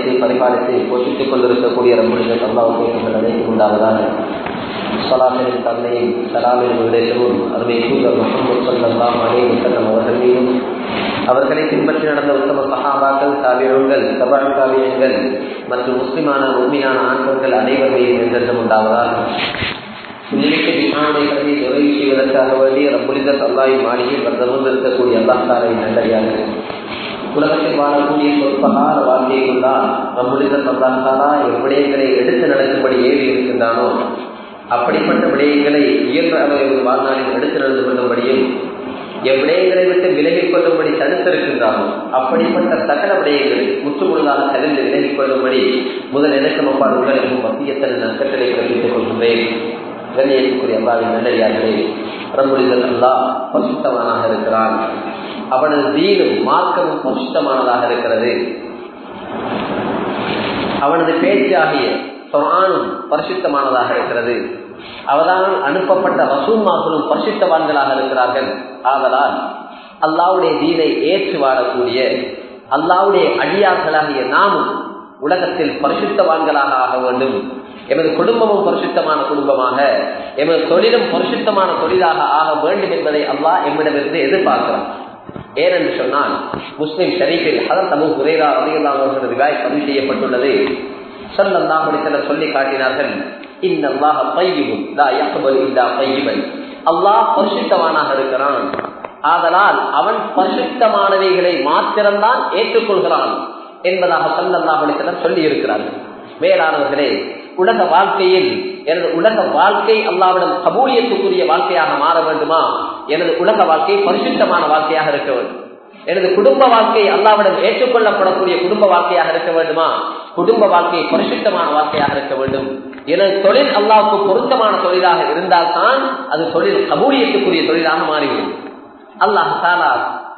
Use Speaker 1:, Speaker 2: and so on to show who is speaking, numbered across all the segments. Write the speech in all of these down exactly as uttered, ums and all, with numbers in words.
Speaker 1: படைத்து பரிபாலித்து போஷித்துக் கொண்டிருக்கக்கூடிய ரப்புல் அல்லாஹ்வுக்கு அனைத்து உண்டாவதாக. ஸலாத்தின் தன்மையும் சலாமின் உபதேசமும் அருமை தூதர் முஹம்மது ஸல்லல்லாஹு அலைஹி வஸல்லம் அவர்கள் மீதும் அவர்களை பின்பற்றி நடந்த உத்தம சஹாபாக்கள், தாபிஈன்கள், தபஅ தாபிஈன்கள் மற்றும் முஸ்லிமான முஃமினான ஆண்கள் அனைவர் மீதும் என்றென்றும் உண்டாவதாக. இன்னைக்கு விசாரணைகளை நிறைவு செய்வதற்காக வேண்டிய ரப்புல் அல்லாஹ்வின் மாளிகையில் வந்தமும் இருக்கக்கூடிய அல்லாஹ் தஆலாவின் நல்லடியார்கள், உலகத்தில் வாழக்கூடிய சொற்பகால வாழ்க்கையை கொண்டால் ரப்புல் அல்லாஹ் தஆலா எவ்விடயங்களை எடுத்து நடக்கும்படி ஏவி இருக்கின்றானோ அப்படிப்பட்ட விடயங்களை இயன்ற அளவில் வாழ்நாளில் எடுத்து நடந்து கொள்ளும்படியும் எவ்விடயங்களை விட்டு விலகிக் கொள்ளும்படி தடுத்திருக்கின்றானோ அப்படிப்பட்ட சகல விடயங்களை முற்றுமுழுதாக தகுந்து விலகிக் கொள்ளும்படி முதல் எனக்கும் அப்பால் உங்களுக்கும் மத்தியத்தன் நற்கட்டளை பிறப்பித்துக் கொள்கின்றேன். கண்ணியத்துக்குரிய அல்லாஹ்வின் நல்லடியார்களே, ரப்புல் அல்லாஹ் பரிசுத்தமானாக இருக்கிறான். அவனது தீனும் மார்க்கமும் பரிசுத்தமானதாக இருக்கிறது. அவனது பேச்சாகிய குர்ஆனும் பரிசுத்தமானதாக இருக்கிறது. அவதால் அனுப்பப்பட்ட ரசூல்மார்களும் பரிசுத்தவான்களாக இருக்கிறார்கள். ஆதலால் அல்லாஹ்வுடைய தீனை ஏற்று வாழக்கூடிய அல்லாஹ்வுடைய அடியார்களாகிய நாமும் உலகத்தில் பரிசுத்தவான்களாக ஆக வேண்டும். எமது குடும்பமும் பரிசுத்தமான குடும்பமாக, எமது தொழிலும் பரிசுத்தமான தொழிலாக ஆக வேண்டும் என்பதை அல்லாஹ் எம்மிடமிருந்து எதிர்பார்க்கிறான். ஏனென்று சொன்னால் முஸ்லிம் ஷரீஃபில் ஹதரத் அபூ ஹுரைரா ரலியல்லாஹு அன்ஹு ரிவாயத் பதிவு செய்யப்பட்டுள்ளது. ஸல்லல்லாஹு அலைஹி வஸல்லம் சொல்லி காட்டினார்கள், இன்னல்லாஹ தய்யிபுன் லா யக்பலு இல்லா தய்யிபன். அல்லாஹ் பரிசுத்தமானாக இருக்கிறான். ஆதலால் அவன் பரிசுத்தமானவைகளை மாத்திரம்தான் ஏற்றுக்கொள்கிறான் என்பதாக ஸல்லல்லாஹு அலைஹி வஸல்லம் சொல்லி இருக்கிறார்கள். மேலானவர்களே, உலக வாழ்க்கையில் எனது உலக வாழ்க்கை அல்லாஹ்விடம் கபூலியத்துக்குரிய வாழ்க்கையாக மாற வேண்டுமா? எனது உலக வாழ்க்கை பரிசுத்தமான வாழ்க்கையாக இருக்க வேண்டும். எனது குடும்ப வாழ்க்கை அல்லாஹ்விடம் ஏற்றுக்கொள்ளப்படக்கூடிய குடும்ப வாழ்க்கையாக இருக்க வேண்டுமா? குடும்ப வாழ்க்கை பரிசுத்தமான வாழ்க்கையாக இருக்க வேண்டும். எனது தொழில் அல்லாஹ்வுக்கு பொருத்தமான தொழிலாக இருந்தால்தான் அது தொழில் கபூலியத்துக்குரிய தொழிலாக மாறிவிடும். அல்லாஹ் தஆலா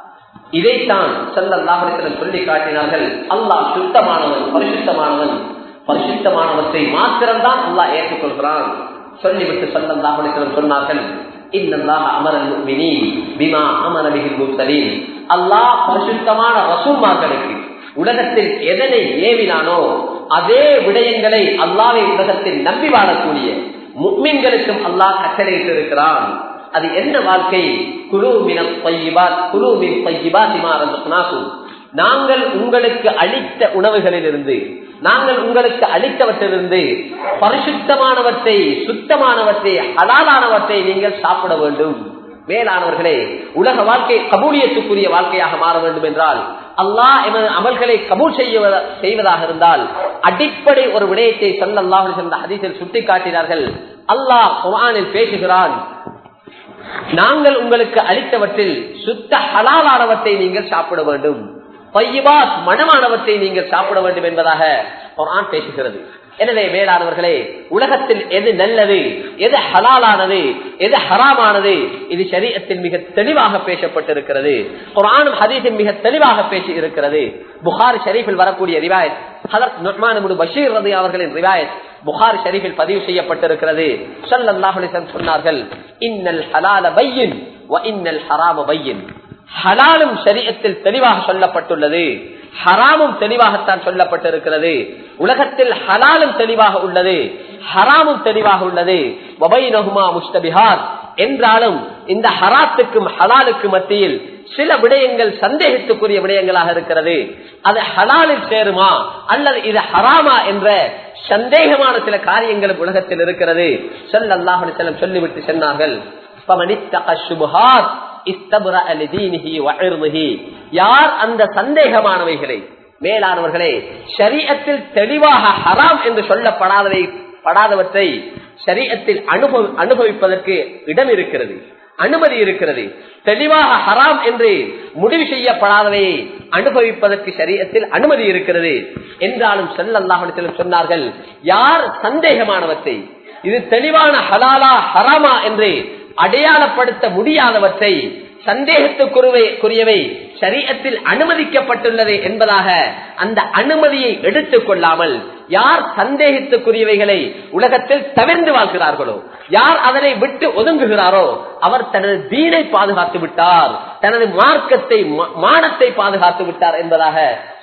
Speaker 1: இதைத்தான் ஸல்லல்லாஹு அலைஹி வஸல்லம் சொல்லி காட்டினார்கள். அல்லாஹ் சுத்தமானவன், பரிசுத்தமானவன். பரிசுத்தமானவற்றை மாத்திரம்தான் அல்லாஹ் ஏற்றுக்கொள்கிறான். சொல்லிவிட்டு ஸல்லல்லாஹு அலைஹி வஸல்லம் சொன்னார்கள், இன்னல்லாஹ அமரல் முஃமினீன் பிமா அமர பிஹில் முர்ஸலீன். அல்லாஹ் பரிசுத்தமான ரசூல்மார்களுக்கு உலகத்தில் எதனை ஏவினானோ அதே விடயங்களை அல்லாஹ்வை உலகத்தில் நம்பி வாழக்கூடிய முஃமின்களுக்கும் அல்லாஹ் கட்டளையிட்டு இருக்கிறான். அது என்ன வாழ்க்கை? குலூ மினத் தையிபாத் குலூ மின் தையிபாத்தி மா ரஸக்னாகும். நாங்கள் உங்களுக்கு அளித்த உணவுகளிலிருந்து, நாங்கள் உங்களுக்கு அளித்தவற்றிலிருந்து பரிசுத்தமானவற்றை, சுத்தமானவற்றை, ஹலாலானவற்றை நீங்கள் சாப்பிட வேண்டும். மேலானவர்களே, உலக வாழ்க்கை கபூலியத்துக்குரிய வாழ்க்கையாக மாற வேண்டும் என்றால், அல்லாஹ் எமது அமல்களை கபூல் செய்வதாக இருந்தால் அடிப்படை ஒரு விடயத்தை ஸல்லல்லாஹு அலைஹி வஸல்லம் ஹதீஸில் சுட்டி காட்டினார்கள். அல்லாஹ் குர்ஆனில் பேசுகிறான், நாங்கள் உங்களுக்கு அளித்தவற்றில் சுத்த ஹலாலானவற்றை நீங்கள் சாப்பிட வேண்டும், தையிபாத் மனமானவற்றை நீங்கள் சாப்பிட வேண்டும் என்பதாக குர்ஆன் பேசுகிறது. எனவே மேலானவர்களே, உலகத்தில் எது நல்லது, எது ஹலாலானது, எது ஹராமானது, இது ஷரீஅத்தில் மிக தெளிவாக பேசப்பட்டிருக்கிறது. குர்ஆனும் ஹதீஸும் மிக தெளிவாக பேசி இருக்கிறது. புகாரி ஷரீஃபில் வரக்கூடிய ரிவாயத், ஹதரத் நுஅ்மான் இப்னு பஷீர் ரலியல்லாஹு அவர்களின் ரிவாயத் புகாரி ஷரீஃபில் பதிவு செய்யப்பட்டிருக்கிறது. ஸல்லல்லாஹு அலைஹி வஸல்லம் சொன்னார்கள், இன்னல் ஹலால பையின் வ இன்னல் ஹராம பையின். ஹலாலும் ஷரீஅத்தில் தெளிவாக சொல்லப்பட்டுள்ளது, ஹராமும் தெளிவாகத்தான் சொல்லப்பட்டிருக்கிறது. உலகத்தில் ஹலாலும் தெளிவாக உள்ளது, ஹராமும் தெளிவாக உள்ளது. வபைனஹுமா முஷ்தபிஹாத் என்றாலும் இந்த ஹராத்துக்கும் ஹலாலுக்கும் மத்தியில் சில விடயங்கள் சந்தேகத்துக்குரிய விடயங்களாக இருக்கிறது. அது ஹலாலில் சேருமா அல்லது இது ஹராமா என்ற சந்தேகமான சில காரியங்களும் உலகத்தில் இருக்கிறது. ஸல்லல்லாஹு அலைஹி வஸல்லம் சொல்லிவிட்டு சொன்னார்கள், ஃபமனித்தக ஷுபஹாத் இஸ்தப்ரஅ லிதீனிஹி வ இர்திஹி. யார் அந்த சந்தேகமானவைகளை, மேலானவர்களே, ஷரீஅத்தில் தெளிவாக ஹராம் என்று சொல்லப்படாதவை படாதவற்றை ஷரீஅத்தில் அனுபவ அனுபவிப்பதற்கு இடம் இருக்கிறது, அனுமதி இருக்கிறது. தெளிவாக ஹராம் என்று முடிவு செய்யப்படாதவையை அனுபவிப்பதற்கு ஷரீஅத்தில் அனுமதி இருக்கிறது என்றாலும் ஸல்லல்லாஹு அலைஹி வஸல்லம் சொன்னார்கள், யார் சந்தேகமானவற்றை, இது தெளிவான ஹலாலா ஹராமா என்று அடையாளப்படுத்த முடியாதவற்றை, சந்தேகத்துக்குரியவை ஷரீஅத்தில் அனுமதிக்கப்பட்டுள்ளது என்பதாக அந்த அனுமதியை எடுத்துக் கொள்ளாமல் யார் சந்தேகத்துக்குரியவைகளை உலகத்தில் தவிர்த்து வாழ்கிறார்களோ, யார் அதனை விட்டு ஒதுங்குகிறாரோ அவர் தனது தீனை பாதுகாத்து விட்டார், தனது மார்க்கத்தை மானத்தை பாதுகாத்து விட்டார் என்பதாக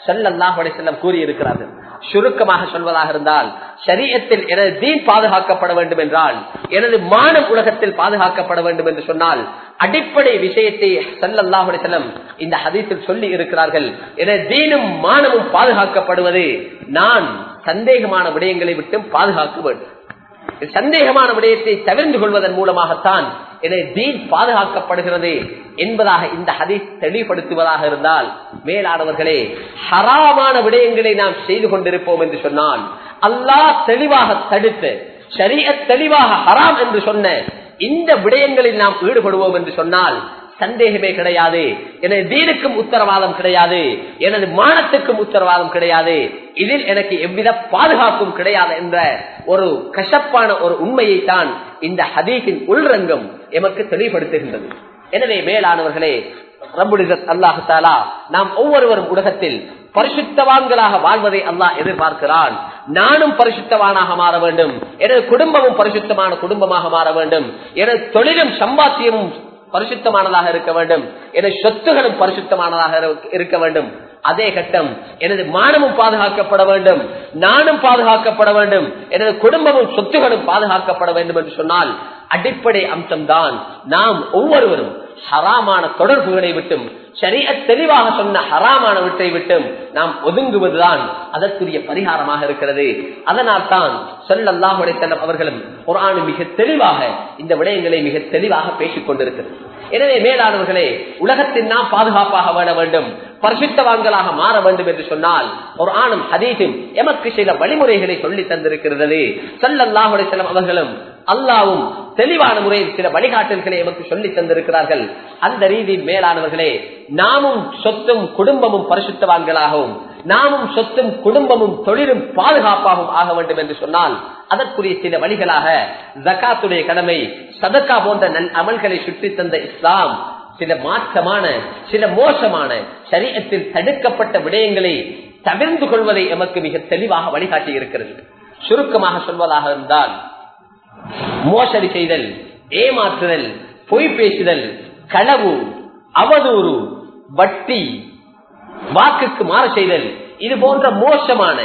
Speaker 1: ஸல்லல்லாஹு அலைஹி வஸல்லம் கூறி இருக்கிறார்கள். சுருக்கமாக சொல்வதாக இருந்தால், ஷரீஅத்தில் எனது தீன் பாதுகாக்கப்பட வேண்டும் என்றால், எனது மானம் உலகத்தில் பாதுகாக்கப்பட வேண்டும் என்று சொன்னால், அடிப்படை விஷயத்தை ஸல்லல்லாஹு அலைஹி வஸல்லம் இந்த ஹதீஸில் சொல்லி இருக்கிறார்கள். எனது தீனும் மானமும் பாதுகாக்கப்படுவது நான் சந்தேகமான விடயங்களை விட்டு பாதுகாக்க வேண்டும். சந்தேகமான விடயத்தை தவிர்த்து கொள்வதன் மூலமாகத்தான் எனது தீன் பாதுகாக்கப்படுகிறது என்பதாக இந்த ஹதீஸ் தெளிவுபடுத்துவதாக இருந்தால், மேலானவர்களே, ஹராமான விடயங்களை நாம் செய்து கொண்டிருப்போம் என்று சொன்னால், அல்லாஹ் தெளிவாக தடுத்து ஷரீஅத் தெளிவாக ஹராம் என்று சொன்ன இந்த விடயங்களில் நாம் ஈடுபடுவோம் என்று சொன்னால் சந்தேகமே கிடையாது. எனது தீனுக்கும் உத்தரவாதம் கிடையாது, எனது மானத்துக்கும் உத்தரவாதம் கிடையாது, இதில் எனக்கு எவ்வித பாதுகாப்பும் கிடையாது என்ற ஒரு கசப்பான ஒரு உண்மையை தான் இந்த ஹதீஸின் உள்ரங்கம் எமக்கு தெளிவுபடுத்துகின்றது. எனவே மேலானவர்களே, ரப்புல் இஸ்ஸத் அல்லாஹ் தஆலா நாம் ஒவ்வொருவரும் உலகத்தில் பரிசுத்தவான்களாக வாழ்வதை அல்லாஹ் எதிர்பார்க்கிறான். நானும் பரிசுத்தவானாக மாற வேண்டும், எனது குடும்பமும் பரிசுத்தமான குடும்பமாக மாற வேண்டும், எனது தொழிலும் சம்பாத்தியமும் பரிசுத்தமானதாக இருக்க வேண்டும், எனது சொத்துகளும் பரிசுத்தமானதாக இருக்க வேண்டும். அதே கட்டம் எனது மானமும் பாதுகாக்கப்பட வேண்டும், நானும் பாதுகாக்கப்பட வேண்டும், எனது குடும்பமும் சொத்துகளும் பாதுகாக்கப்பட வேண்டும் என்று சொன்னால் அடிப்படை அம்சம்தான் நாம் ஒவ்வொருவரும் ஹராமான தொடர்புகளை விட்டும் ஷரீஅத் தெளிவாக சொன்ன ஹராமான விட்டை விட்டும் நாம் ஒதுங்குவதுதான் அதற்குரிய பரிகாரமாக இருக்கிறது. அதனால் தான் ஸல்லல்லாஹு அலைஹி வஸல்லம் அவர்களும் குர்ஆன் மிக தெளிவாக இந்த விடயங்களை மிக தெளிவாக பேசிக் கொண்டிருக்கிறது. எனவே மேலானவர்களே, உலகத்தில் நாம் பாதுகாப்பாக வாழ வேண்டும், பரிசுத்தவான்களாக மாற வேண்டும் என்று சொன்னால் குர்ஆனும் ஹதீஸும் எமக்கு சில வழிமுறைகளை சொல்லி தந்திருக்கிறது. ஸல்லல்லாஹு அலைஹி வஸல்லம் அவர்களும் அல்லாஹ்வும் தெளிவான முறையில் சில வழிகாட்டல்களை எமக்கு சொல்லி தந்திருக்கிறார்கள். அந்த ரீதியில் மேலானவர்களே, நாமும் சொத்தும் குடும்பமும் பரிசுத்தவான்களாகவும், நாமும் சொத்தும் குடும்பமும் தொழிலும் பாதுகாப்பாகவும் ஆக வேண்டும் என்று சொன்னால் அதற்குரிய சில வழிகளாக ஜகாத்துடைய கடமை, சதக்கா போன்ற நல் அமல்களை சுற்றி தந்த இஸ்லாம் சில மாற்றமான சில மோசமான ஷரீஅத்தில் தடுக்கப்பட்ட விடயங்களை தவிர்த்து கொள்வதை எமக்கு மிக தெளிவாக வழிகாட்டி இருக்கிறது. சுருக்கமாக சொல்வதாக இருந்தால், மோசடி செய்தல், ஏமாற்றுதல், பொய் பேசுதல், களவு, அவதூறு, வட்டி, வாக்குக்கு மாறு செய்தல், இது போன்ற மோசமான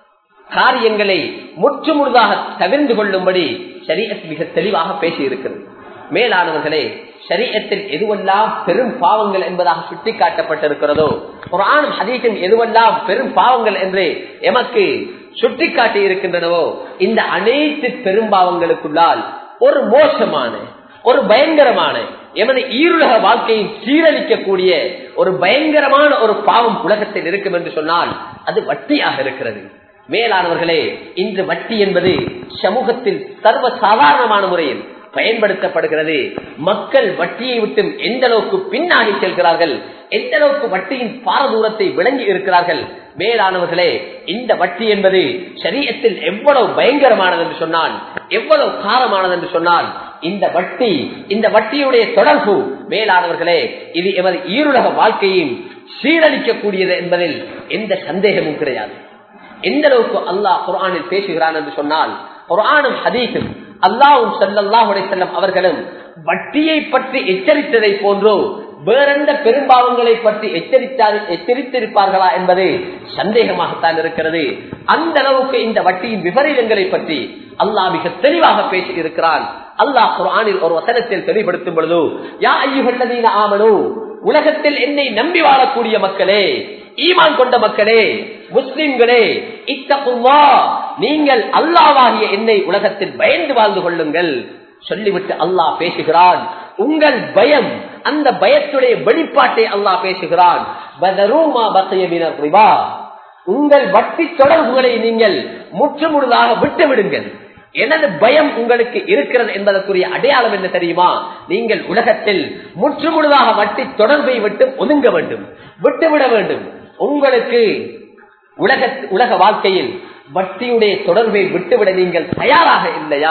Speaker 1: காரியங்களை முற்றுமுழுதாக தவிர்த்து கொள்ளும்படி ஷரீஅத் மிக தெளிவாக பேசி இருக்கிறது. மேலானவர்களே, ஷரீஅத்தில் எதுவெல்லாம் பெரும் பாவங்கள் என்பதாக சுட்டிக்காட்டப்பட்டிருக்கிறதோ, குர்ஆனும் ஹதீஸும் எதுவெல்லாம் பெரும் பாவங்கள் என்று எமக்கு சுட்டிக்காட்டி இருக்கின்றனவோ, இந்த அனைத்து பெரும்பாவங்களுக்குள்ளால் ஒரு மோசமான ஒரு பயங்கரமான எமது ஈருலக வாழ்க்கையை சீரழிக்கக்கூடிய ஒரு பயங்கரமான ஒரு பாவம் உலகத்தில் இருக்கும் என்று சொன்னால் அது வட்டியாக இருக்கிறது. மேலானவர்களே, இன்று வட்டி என்பது சமூகத்தில் சர்வ சாதாரணமான முறையில் பயன்படுத்தப்படுகிறது. மக்கள் வட்டியை விட்டு எந்த அளவுக்கு பின்னாகி செல்கிறார்கள், எந்த அளவுக்கு வட்டியின் பாரதூரத்தை விளங்கி இருக்கிறார்கள். மேலானவர்களே, இந்த வட்டி என்பது ஷரீஅத்தில் எவ்வளவு பயங்கரமானது என்று சொன்னால், எவ்வளவு காரமானது என்று சொன்னால், இந்த வட்டி இந்த வட்டியுடைய தொடர்பு மேலானவர்களே, இது எமது ஈருலக வாழ்க்கையும் சீரழிக்கக்கூடியது என்பதில் எந்த சந்தேகமும் கிடையாது. எந்த அளவுக்கு அல்லாஹ் குர்ஆனில் பேசுகிறான் என்று சொன்னால், குர்ஆனும் ஹதீஸும் அல்லாஹ்வும் ஸல்லல்லாஹு அலைஹி வஸல்லம் அவர்களும் வட்டியை பற்றி எச்சரித்ததை போன்றோ வேறெந்த பெரும்பாவங்களை பற்றி எச்சரித்தார் எச்சரித்திருப்பார்களா என்பது சந்தேகமாகத்தான் இருக்கிறது. அந்த அளவுக்கு இந்த வட்டியின் விபரீதங்களை பற்றி அல்லாஹ் மிக தெளிவாக பேசி இருக்கிறான். அல்லாஹ் குர்ஆனில் ஒரு வசனத்தில் தெளிவுபடுத்தும் பொழுது, யா அய்யுஹல்லதீன ஆமனூ, உலகத்தில் என்னை நம்பி வாழக்கூடிய மக்களே, ஈமான் கொண்ட மக்களே, முஸ்லிம்களே, இத்தகுல்லாஹ், நீங்கள் அல்லாஹ்வாகிய என்னை உலகத்தில் பயந்து வாழ்ந்து கொள்ளுங்கள் சொல்லிவிட்டு அல்லாஹ் பேசுகிறான். உங்கள் பயம், அந்த பயத்துடைய வெளிப்பாட்டை அல்லாஹ் பேசுகிறான். பதரூமா பஸய மினர் ரிபா, உங்கள் வட்டி தொடர்புகளை நீங்கள் முற்றுமுழுதாக விட்டு விடுங்கள். எனது பயம் உங்களுக்கு இருக்கிறது என்பதற்குரிய அடையாளம் என்ன தெரியுமா? நீங்கள் உலகத்தில் முற்றுமுழுதாக வட்டி தொடர்பை விட்டு ஒதுங்க வேண்டும், விட்டுவிட வேண்டும். உங்களுக்கு உலக உலக வாழ்க்கையில் வட்டியுடைய தொடர்பை விட்டுவிட நீங்கள் தயாராக இல்லையா?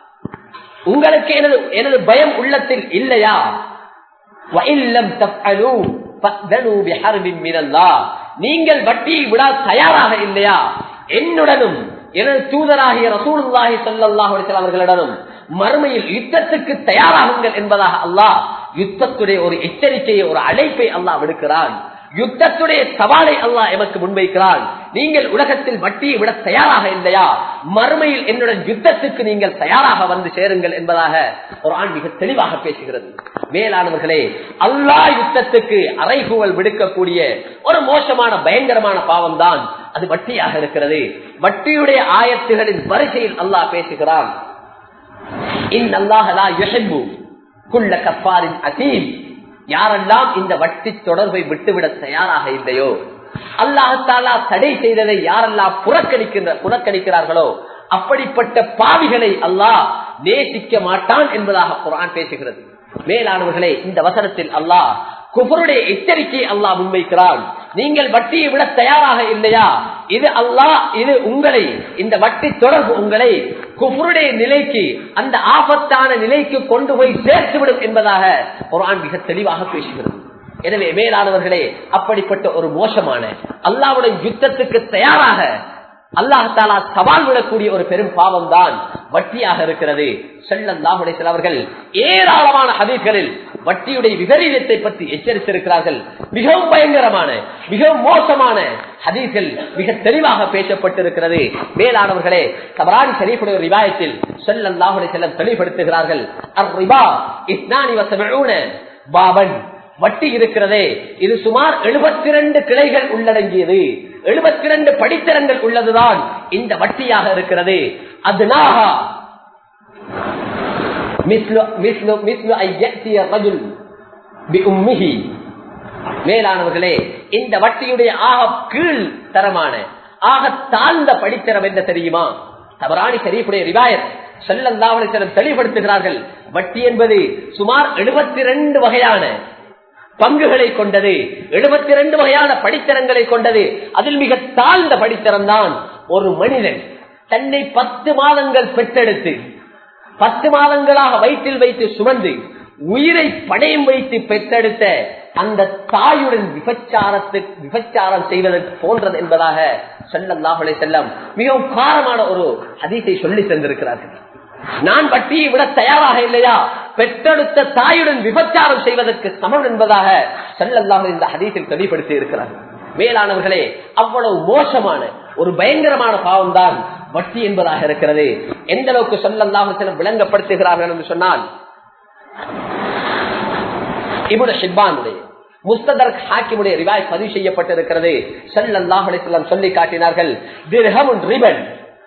Speaker 1: உங்களுக்கு எனது எனது பயம் உள்ளத்தில் இல்லையா? நீங்கள் வட்டியை விட தயாராக இல்லையா? என்னுடனும் எனது தூதராகிய ரசூலுல்லாஹி ஸல்லல்லாஹு அலைஹி வஸல்லம் அவர்களிடனும் மறுமையில் யுத்தத்துக்கு தயாராகுங்கள் என்பதாக அல்லாஹ் யுத்தத்துடைய ஒரு எச்சரிக்கையை, ஒரு அழைப்பை அல்லாஹ் விடுக்கிறான். யுத்தத்துடைய சவாலை அல்லாஹ் எமக்கு முன்வைக்கிறான். நீங்கள் உலகத்தில் வட்டியை விட தயாராக இல்லையா, மறுமையில் என்னுடன் யுத்தத்துக்கு நீங்கள் தயாராக வந்து சேருங்கள் என்பதாக குர்ஆன் மிக தெளிவாக பேசுகிறது. மேலானவர்களே, அல்லாஹ் யுத்தத்துக்கு அறைகூவல் விடுக்கக்கூடிய ஒரு மோசமான பயங்கரமான பாவம் தான் அது வட்டியாக இருக்கிறது. வட்டியுடைய ஆயத்துகளின் வரிசையில் அல்லாஹ் பேசுகிறான், இன்னல்லாஹ லா யுஹிப்பு குல்ல கஃபாரின் அதீம். யாரெல்லாம் இந்த வட்டி தொடர்பை விட்டுவிட தயாராக இல்லையோ, அல்லாஹ் தஆலா தடை செய்ததை யாரெல்லாம் புறக்கணிக்கின்ற புறக்கணிக்கிறார்களோ அப்படிப்பட்ட பாவிகளை அல்லாஹ் நேசிக்க மாட்டான் என்பதாக குர்ஆன் பேசுகிறது. மேலானவர்களே, இந்த வசனத்தில் அல்லாஹ் குஃபருடைய எச்சரிக்கையை அல்லாஹ் முன்வைக்கிறான். நீங்கள் வட்டியை விட தயாராக இல்லையா, இது அல்லாஹ் இது உங்களை இந்த வட்டி தொடர்பு உங்களை குஃபருடைய நிலைக்கு, அந்த ஆபத்தான நிலைக்கு கொண்டு போய் சேர்த்துவிடும் என்பதாக குர்ஆன் மிக தெளிவாக பேசுகிறது. எனவே மேலானவர்களே, அப்படிப்பட்ட ஒரு மோசமான அல்லாஹ்வுடைய யுத்தத்துக்கு தயாராக அல்லாஹ் தஆலா சவால் விடக்கூடிய ஒரு பெரும் பாவம் தான் வட்டியாக இருக்கிறது. ஸல்லல்லாஹு அலைஹி வஸல்லம் அவர்கள் ஏராளமான ஹதீஸ்களில் வட்டியுடைய விபரீதத்தை பற்றி எச்சரித்திருக்கிறார்கள். மிகவும் பயங்கரமான மிகவும் மோசமான ஹதீஸ்கள் மிக தெளிவாக பேசப்பட்டிருக்கிறது. மேலானவர்களே, தபரானி ஷரீஃபுடைய ரிவாயத்தில் ஸல்லல்லாஹு அலைஹி வஸல்லம் தெளிவுபடுத்துகிறார்கள், அர்-ரிபா இஸ்னானி வ சபஊன பாபன். வட்டி இருக்கிறதே, இது சுமார் எழுபத்தி இரண்டு கிளைகள் உள்ளடங்கியது, எழுபத்தி இரண்டு படித்தரங்கள் உள்ளதுதான் இந்த வட்டியாக இருக்கிறது. அதுனாஹா மிஸ்லு மிஸ்லு மிஸ்லு ஐயத்திய ரஜுல் பிஉம்மிஹி. மேலானவர்களே, இந்த வட்டியுடைய ஆக கீழ் தரமான ஆக தாழ்ந்த படித்தரம் என்ன தெரியுமா? தபரானி ஷரீஃபுடைய ரிவாயத் ஸல்லல்லாஹு அலைஹி வஸல்லம் தெளிவுபடுத்துகிறார்கள், வட்டி என்பது சுமார் எழுபத்தி இரண்டு வகையான பங்குகளை கொண்டது, எழுபத்தி இரண்டு வகையான படித்தரங்களை கொண்டது. அதில் மிக தாழ்ந்த படித்தரம் தான் ஒரு மனிதன் தன்னை பத்து மாதங்கள் பெற்றெடுத்து பத்து மாதங்களாக வயிற்றில் வைத்து சுமந்து உயிரை படையும் வைத்து பெற்றெடுத்த அந்த தாயுடன் விபச்சாரத்துக்கு விபச்சாரம் செய்வதற்கு போன்றது என்பதாக ஸல்லல்லாஹு அலைஹி வஸல்லம் மிகவும் காரமான ஒரு ஹதீஸை சொல்லி தந்திருக்கிறார்கள். நான் வட்டியை விட தயாராக இல்லையா, பெற்றெடுத்த தாயுடன் விபச்சாரம் செய்வதற்கு சமம் என்பதாக ஸல்லல்லாஹு இந்த ஹதீஸில் தெளிவுபடுத்தி இருக்கிறார்கள். மேலானவர்களே, அவ்வளவு மோசமான ஒரு பயங்கரமான பாவம் தான் வட்டி என்பதாக இருக்கிறது. எந்த அளவுக்கு ஸல்லல்லாஹு அலைஹி வஸல்லம் விளங்கப்படுத்துகிறார்கள் என்று சொன்னால், இப்னு ஹிப்பானுடைய முஸ்ததரக் ஹாக்கிமுடைய ரிவாயத் பதிவு செய்யப்பட்டிருக்கிறது. ஸல்லல்லாஹு அலைஹி வஸல்லம் சொல்லி காட்டினார்கள், திர்ஹமுன் ரிபன்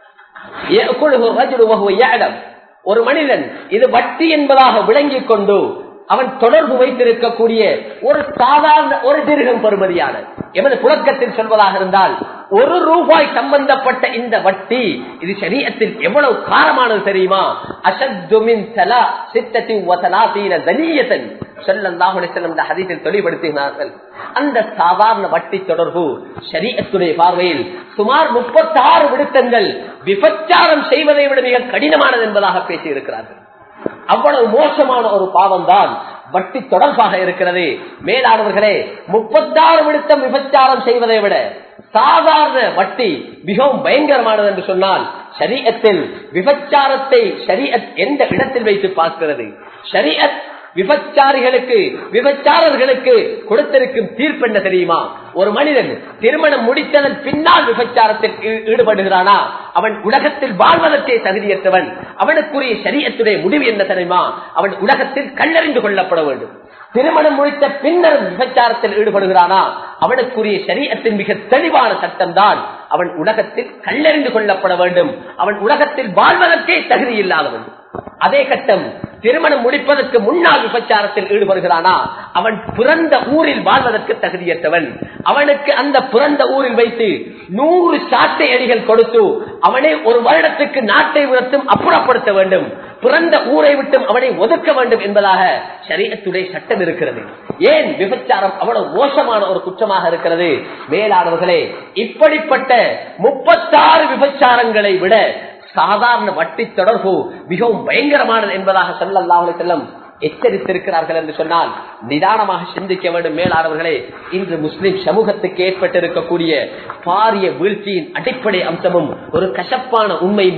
Speaker 1: யஅகுலுஹு ரஜுலு வஹுவ யஅலம். ஒரு மனிதன் இது வட்டி என்பதாக விளங்கிக் கொண்டு அவன் தொடர்பு வைத்திருக்கக்கூடிய ஒரு சாதாரண ஒரு திர்ஹம் பெறுமதியான, எமது புழக்கத்தில் சொல்வதாக இருந்தால் ஒரு ரூபாய் சம்பந்தப்பட்ட இந்த வட்டி, இது ஷரீஅத்தில் எவ்வளவு காரமானது தெரியுமா? அஷத்து மின் ஸலா சித்தத்தி வ ஸலாத்தீன தனியத்தன். ஸல்லல்லாஹு அலைஹி வஸல்லம் இந்த ஹதீஸில் தெளிவுபடுத்தினார்கள், அந்த சாதாரண வட்டி தொடர்பு ஷரீஅத்துடைய பார்வையில் சுமார் முப்பத்தி ஆறு விடுத்தங்கள் விபச்சாரம் செய்வதை விட மிக கடினமானது என்பதாக பேசி இருக்கிறார்கள். அவ்வளவு மோசமான ஒரு பாவம் தான் வட்டி தொடர்பாக இருக்கிறது. மேலானவர்களே, முப்பத்தாறு விடுத்தம் விபச்சாரம் செய்வதை விட சாதாரண வட்டி மிகவும் பயங்கரமானது என்று சொன்னால், ஷரீஅத்தில் விபச்சாரத்தை ஷரீஅத் எந்த இடத்தில் வைத்து பார்க்கிறது? ஷரீஅத் விபச்சாரிகளுக்கு விபச்சாரர்களுக்கு கொடுத்திருக்கும் தீர்ப்பு என்ன தெரியுமா? ஒரு மனிதன் திருமணம் முடித்ததன் பின்னால் விபச்சாரத்தில் ஈடுபடுகிறானா, அவன் உலகத்தில் வாழ்வதற்கே தகுதியற்றவன். அவனுக்குரிய ஷரீஅத்துடைய முடிவு என்ன தெரியுமா? அவன் உலகத்தில் கல்லறிந்து கொள்ளப்பட வேண்டும். திருமணம் முடித்த பின்னர் விபச்சாரத்தில் ஈடுபடுகிறானா, அவனுக்குரிய ஷரீஅத்தின் மிக தெளிவான சட்டம் தான் அவன் உலகத்தில் கல்லறிந்து கொள்ளப்பட வேண்டும். அவன் உலகத்தில் வாழ்வதற்கே தகுதி இல்லாதவன். அதே கட்டம் திருமணம் முடிப்பதற்கு முன்னால் விபச்சாரத்தில் ஈடுபடுகிறானா, அவன் பிறந்த ஊரில் வாழ்வதற்கு தகுதியற்றவன். அவனுக்கு அந்த பிறந்த ஊரில் வைத்து நூறு சாட்டை அடிகள் கொடுத்து அவனை ஒரு வருடத்துக்கு நாட்டை விடத்தும் அப்புறப்படுத்த வேண்டும். பிறந்த ஊரை விட்டும் அவனை ஒதுக்க வேண்டும் என்பதாக ஷரீஅத்துடைய சட்டம் இருக்கிறது. ஏன் விபச்சாரம் அவ்வளவு மோசமான ஒரு குற்றமாக இருக்கிறது? மேலானவர்களே, இப்படிப்பட்ட முப்பத்தாறு விபச்சாரங்களை விட சாதாரண வட்டி தொடர்பு மிகவும் பயங்கரமானது என்பதாக ஸல்லல்லாஹு அலைஹி வஸல்லம் எச்சரித்திருக்கிறார்கள் என்று சொன்னால் நிதானமாக சிந்திக்க வேண்டும். மேலானவர்களே, இன்று முஸ்லிம் சமூகத்துக்கு ஏற்பட்டிருக்கக்கூடிய பாரிய வீழ்ச்சியின் அடிப்படை அம்சமும் ஒரு கசப்பான உண்மையும் தான்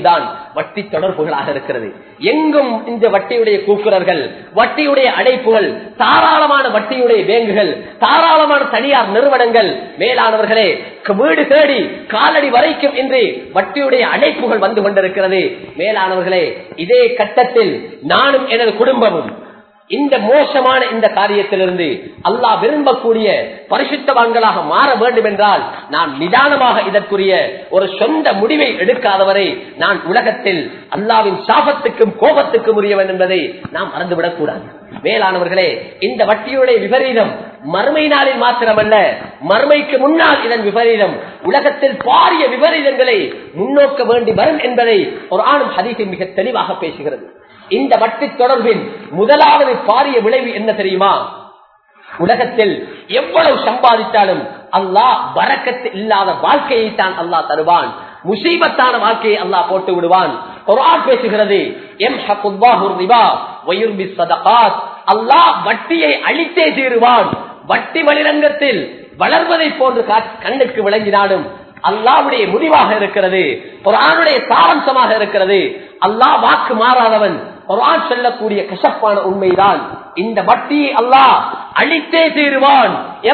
Speaker 1: வட்டி தொடர்புகளாக இருக்கிறது. எங்கும் இந்த வட்டியுடைய கூக்குரர்கள், வட்டியுடைய அடைப்புகள், தாராளமான வட்டியுடைய பேங்குகள், தாராளமான தனியார் நிறுவனங்கள், மேலானவர்களே வீடு தேடி காலடி வரைக்கும் இன்று வட்டியுடைய அடைப்புகள் வந்து கொண்டிருக்கிறது. மேலானவர்களே, இதே கட்டத்தில் நானும் எனது குடும்பமும் இந்த மோசமான இந்த காரியத்திலிருந்து அல்லாஹ் விரும்பக்கூடிய பரிசுத்தவான்களாக மாற வேண்டும் என்றால் நான் நிதானமாக இதற்குரிய ஒரு சொந்த முடிவை எடுக்காதவரை நான் உலகத்தில் அல்லாஹ்வின் சாபத்துக்கும் கோபத்துக்கும் உரியவன் என்பதை நாம் மறந்துவிடக் கூடாது. மேலானவர்களே, இந்த வட்டியுடைய விபரீதம் மறுமை நாளில் மாத்திரமல்ல, மறுமைக்கு முன்னால் இதன் விபரீதம் உலகத்தில் பாரிய விபரீதங்களை முன்னோக்க வேண்டி வரும் என்பதை ஒரு ஆணும் ஹதீஸில் மிக தெளிவாக பேசுகிறது. இந்த வட்டி தொடர்பின் முதலாவது பாரிய விளைவு என்ன தெரியுமா? உலகத்தில் எவ்வளவு சம்பாதித்தாலும் அல்லாஹ் பரக்கத்து இல்லாத வாழ்க்கையை தான் அல்லாஹ் தருவான். முசீபத்தான வாழ்க்கையை அல்லாஹ் போட்டு விடுவான். குர்ஆன் பேசுகிறது, அல்லாஹ் வட்டியை அழித்தே தீருவான். வட்டி வெளிரங்கத்தில் வளர்வதை போன்று கண்ணுக்கு விளங்கினாலும் அல்லாஹ்வுடைய முடிவாக இருக்கிறது, குர்ஆனுடைய சாராம்சமாக இருக்கிறது. அல்லாஹ் வாக்கு மாறாதவன். குர்ஆன் சொல்லக்கூடிய கசப்பான உண்மைதான், இந்த வட்டியை அல்லாஹ் அழித்தே தீருவான்.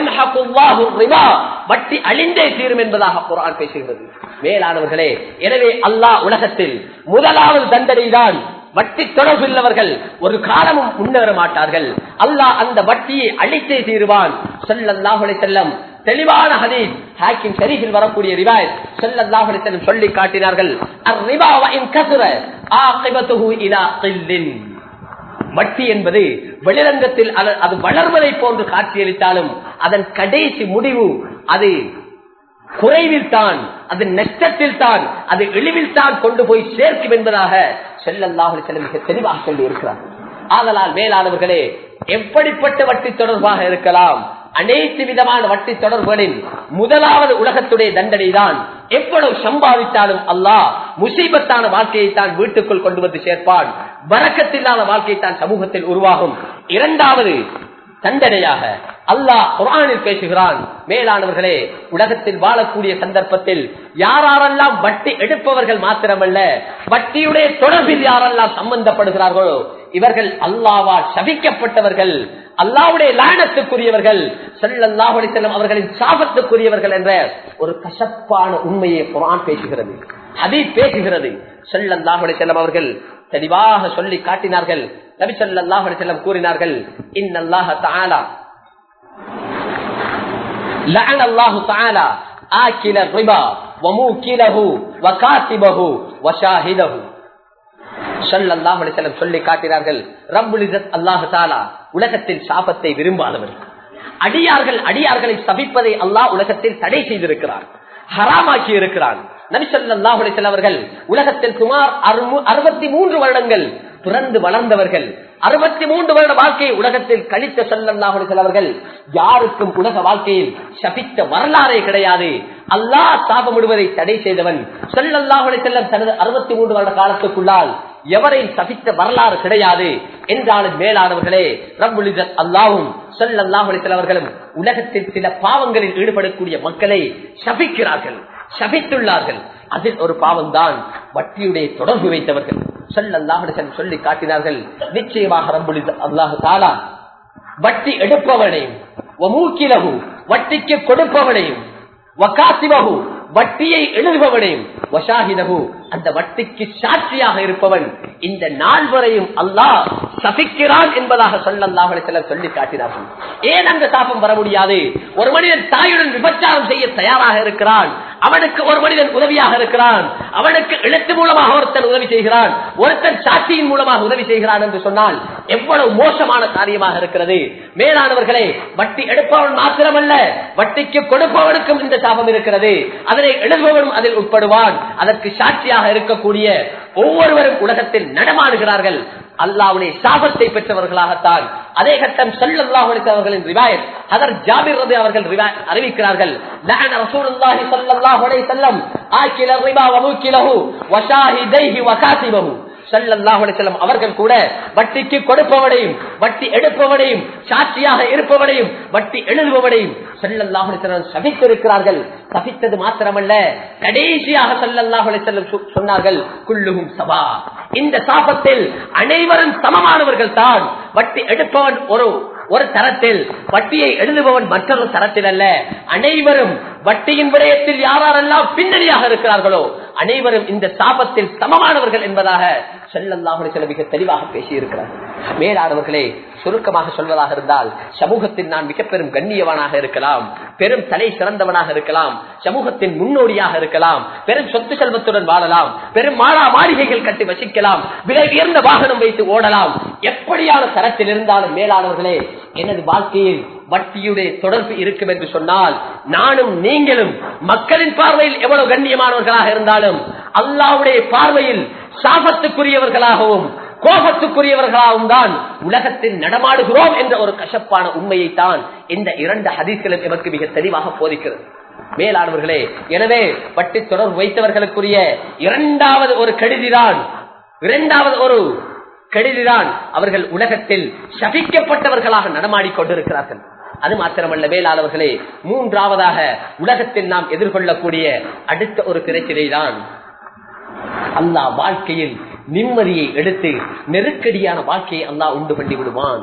Speaker 1: வட்டி அழிந்தே தீரும் என்பதாக குர்ஆன் பேசுகிறது. மேலானவர்களே, எனவே அல்லாஹ் உலகத்தில் முதலாவது தண்டனை தான் வட்டி தொடர்புள்ளவர்கள் ஒரு காலமும் முன்னேற மாட்டார்கள். அல்லாஹ் அந்த வட்டியை அழித்தே தீருவான். ஸல்லல்லாஹு அலைஹி வஸல்லம் தெளிவான ஹதீஸ் ஹாக்கிம் ஷரீஃபில் வரக்கூடிய ரிவாயத் ஸல்லல்லாஹு அலைஹி வஸல்லம் சொல்லி காட்டினார்கள், அர்-ரிபா வ இன் கஸர ஆகிபத்துஹு இலா கில்லின். வட்டி என்பது வெளிரங்கத்தில் அது வளர்வதை போன்று காட்சியளித்தாலும் அதன் கடைசி முடிவு அது குறைவில் தான், அது நஷ்டத்தில் தான், அது இழிவில் தான் கொண்டு போய் சேர்க்கும் என்பதாக ஸல்லல்லாஹு அலைஹி வஸல்லம் மிக தெளிவாக சொல்லி இருக்கிறார். ஆதலால் மேலானவர்களே, எப்படிப்பட்ட வட்டி தொடர்பாக இருக்கலாம், அனைத்து விதமான வட்டி தொடர்புகளின் முதலாவது உலகத்துடைய தண்டனை தான் எவ்வளவு சம்பாதித்தாலும் அல்லாஹ் முசீபத்தான வாழ்க்கையை தான் வீட்டுக்குள் கொண்டு வந்து சேர்ப்பான். பரக்கத்தில்லாத வாழ்க்கையை தான் சமூகத்தில் உருவாகும். இரண்டாவது தண்டனையாக அல்லாஹ் குர்ஆனில் பேசுகிறான். மேலானவர்களே, உலகத்தில் வாழக்கூடிய சந்தர்ப்பத்தில் யாரெல்லாம் வட்டி எடுப்பவர்கள் மாத்திரமல்ல, வட்டியுடைய தொடர்பில் யாரெல்லாம் சம்பந்தப்படுகிறார்களோ இவர்கள் அல்லாஹ்வால் சபிக்கப்பட்டவர்கள், அல்லாஹ்வுடைய லானத்துக்குரியவர்கள், ஸல்லல்லாஹு அலைஹி வஸல்லம் அவர்களின் சாபத்துக்குரியவர்கள் என்ற ஒரு கசப்பான உண்மையை குர்ஆன் பேசுகிறது, ஹதீஸ் பேசுகிறது. ஸல்லல்லாஹு அலைஹி வஸல்லம் அவர்கள் தெளிவாக சொல்லி காட்டினார்கள். நபி ஸல்லல்லாஹு அலைஹி வஸல்லம் கூறினார்கள், இன்னல்லாஹ தஆலா லஅன அல்லாஹு தஆலா ஆகில ரிபா வ மூகிலஹு வ காத்திபஹு வ ஷாஹிதஹு. ஸல்லல்லாஹு அலைஹி வஸல்லம் சொல்லி காட்டினார்கள், ரப்புல் இஸ்ஸத் அல்லாஹ் தஆலா உலகத்தில் சாபத்தை விரும்பாதவர். அடியார்கள் அடியார்களை சபிப்பதை அல்லாஹ் உலகத்தில் தடை செய்திருக்கிறார், ஹராமாக்கி இருக்கிறான். நபி ஸல்லல்லாஹு அலைஹி வஸல்லம் அவர்கள் உலகத்தில் சுமார் அறுபத்தி மூன்று வருடங்கள் பிறந்து வளர்ந்தவர்கள், அறுபத்தி மூன்று வருட வாழ்க்கையை உலகத்தில் கழித்த ஸல்லல்லாஹு அலைஹி வஸல்லம் அவர்கள் யாருக்கும் உலக வாழ்க்கையில் சபித்த வரலாறே கிடையாது. அல்லாஹ் சாபமிடுவதை தடை செய்தவன். ஸல்லல்லாஹு அலைஹி வஸல்லம் தனது அறுபத்தி மூன்று வருட காலத்துக்குள்ளால் எவரையும் சபித்த வரலாறு கிடையாது என்றாலும் மேலானவர்களே, ரப்புல் இஸ்ஸத் அல்லாஹ்வும் ஸல்லல்லாஹு அலைஹி வஸல்லம் அவர்களும் உலகத்தில் சில பாவங்களில் ஈடுபடக்கூடிய மக்களை சபிக்கிறார்கள், சபித்துள்ளார்கள். அதில் ஒரு பாவம் தான் வட்டியுடைய தொடர்பு வைத்தவர்கள். ஸல்லல்லாஹு அலைஹி வஸல்லம் சொல்லி காட்டினார்கள், நிச்சயமாக ரப்புல் இஸ்ஸத் அல்லாஹ் தஆலா வட்டி எடுப்பவனையும் வ மூகிலஹு வட்டிக்கு கொடுப்பவனையும் வ காத்திபஹு வட்டியை எழுதுபவனையும் வ ஷாஹிதஹு அந்த வட்டிக்கு சாட்சியாக இருப்பவன் இந்த நாள் வரையும் அல்லாஹ் சபிக்கிறான் என்பதாக ஸல்லல்லாஹு அலைஹி வஸல்லம் சொல்லி காட்டினார்கள். ஏன் அந்த சாபம் வர முடியாது? ஒரு மனிதன் தாயுடன் விபச்சாரம் செய்ய தயாராக இருக்கிறான், அவனுக்கு ஒரு மனிதன் உதவியாக இருக்கிறான், அவனுக்கு எழுத்து மூலமாக ஒருத்தன் உதவி செய்கிறான், ஒருத்தன் சாட்சியின் மூலமாக உதவி செய்கிறான் என்று சொன்னால் எவ்வளவு மோசமான காரியமாக இருக்கிறது. மேலானவர்களே, வட்டி எடுப்பவன் மாத்திரமல்ல, வட்டிக்கு கொடுப்பவனுக்கும் இந்த சாபம் இருக்கிறது. அதனை எழுதுபவனும் அதில் உட்படுவான். அதற்கு சாட்சியாக இருக்கக்கூடிய ஒவ்வொருவரும் உலகத்தில் நடமாடுகிறார்கள். அல்லாஹ்வுடைய சாபத்தை பெற்றவர்களாகத்தான். அதே கட்டம் ஸல்லல்லாஹு அலைஹி அவர்களின் ரிவாயத் ஹதரத் ஜாபிர் ரலியல்லாஹு அவர்கள் அறிவிக்கிறார்கள், லஅன ரசூலுல்லாஹி ஸல்லல்லாஹு அலைஹி வஸல்லம் ஆகில ரிபா வ மூகிலஹு வ ஷாஹிதைஹி வ காத்திபஹு. ஸல்லல்லாஹு அலைஹி வஸல்லம் அவர்கள் கூட வட்டிக்கு கொடுப்பவனையும் வட்டி எடுப்பவனையும் சாட்சியாக இருப்பவனையும் வட்டி எழுதுபவனையும் ஸல்லல்லாஹு அலைஹி வஸல்லம் சபித்திருக்கிறார்கள். சபித்தது மாத்திரமல்ல, கடைசியாக ஸல்லல்லாஹு அலைஹி வஸல்லம் சொன்னார்கள், குல்லுஹும் சவா, இந்த சாபத்தில் அனைவரும் சமமானவர்கள் தான். வட்டி எடுப்பவன் ஒரு ஒரு தரத்தில், வட்டியை எழுதுபவன் மற்றொரு தரத்தில் அல்ல. அனைவரும் வட்டியின் விடயத்தில் யாரெல்லாம் பின்னணியாக இருக்கிறார்களோ அனைவரும் இந்த சாபத்தில் சமமானவர்கள் என்பதாக ஸல்லல்லாஹு அலைஹி வஸல்லம் மிக தெளிவாக பேசியிருக்கிறார்கள். மேலானவர்களே, சுருக்கமாக சொல்வதாக இருந்தால், சமூகத்தில் நான் மிக பெரும் கண்ணியவனாக இருக்கலாம், பெரும் தலை சிறந்தவனாக இருக்கலாம், சமூகத்தின் முன்னோடியாக இருக்கலாம், பெரும் சொத்து செல்வத்துடன் வாழலாம், பெரும் மாடா மாளிகைகள் கட்டி வசிக்கலாம், விலை உயர்ந்த வாகனம் வைத்து ஓடலாம், எப்படியான தரத்தில் இருந்தாலும் மேலானவர்களே, எனது வாழ்க்கையில் வட்டியுடைய தொடர்பு இருக்கும் என்று சொன்னால், நானும் நீங்களும் மக்களின் பார்வையில் எவ்வளவு கண்ணியமானவர்களாக இருந்தாலும் அல்லாஹ்வுடைய பார்வையில் சாபத்துக்குரியவர்களாகவும் கோபத்துக்குரியவர்களாகவும் தான் உலகத்தில் நடமாடுகிறோம் என்ற ஒரு கசப்பான உண்மையை தான் இந்த இரண்டு ஹதீஸ்களும் எமக்கு மிக தெளிவாக போதிக்கிறது. மேலானவர்களே, எனவே வட்டி தொடர்பு வைத்தவர்களுக்குரிய இரண்டாவது ஒரு கெடுதிதான் இரண்டாவது ஒரு கெடுதிதான் அவர்கள் உலகத்தில் சபிக்கப்பட்டவர்களாக நடமாடிக் கொண்டிருக்கிறார்கள். அது மாத்திரமல்ல மேலாளர்களே, மூன்றாவதாக உலகத்தில் நாம் எதிர்கொள்ளக்கூடிய அடுத்த ஒரு பிரச்சனை தான் அல்லாஹ் வாழ்க்கையில் நிம்மதியை எடுத்து நெருக்கடியான வாழ்க்கையை அல்லாஹ் உண்டு பண்ணி விடுவான்.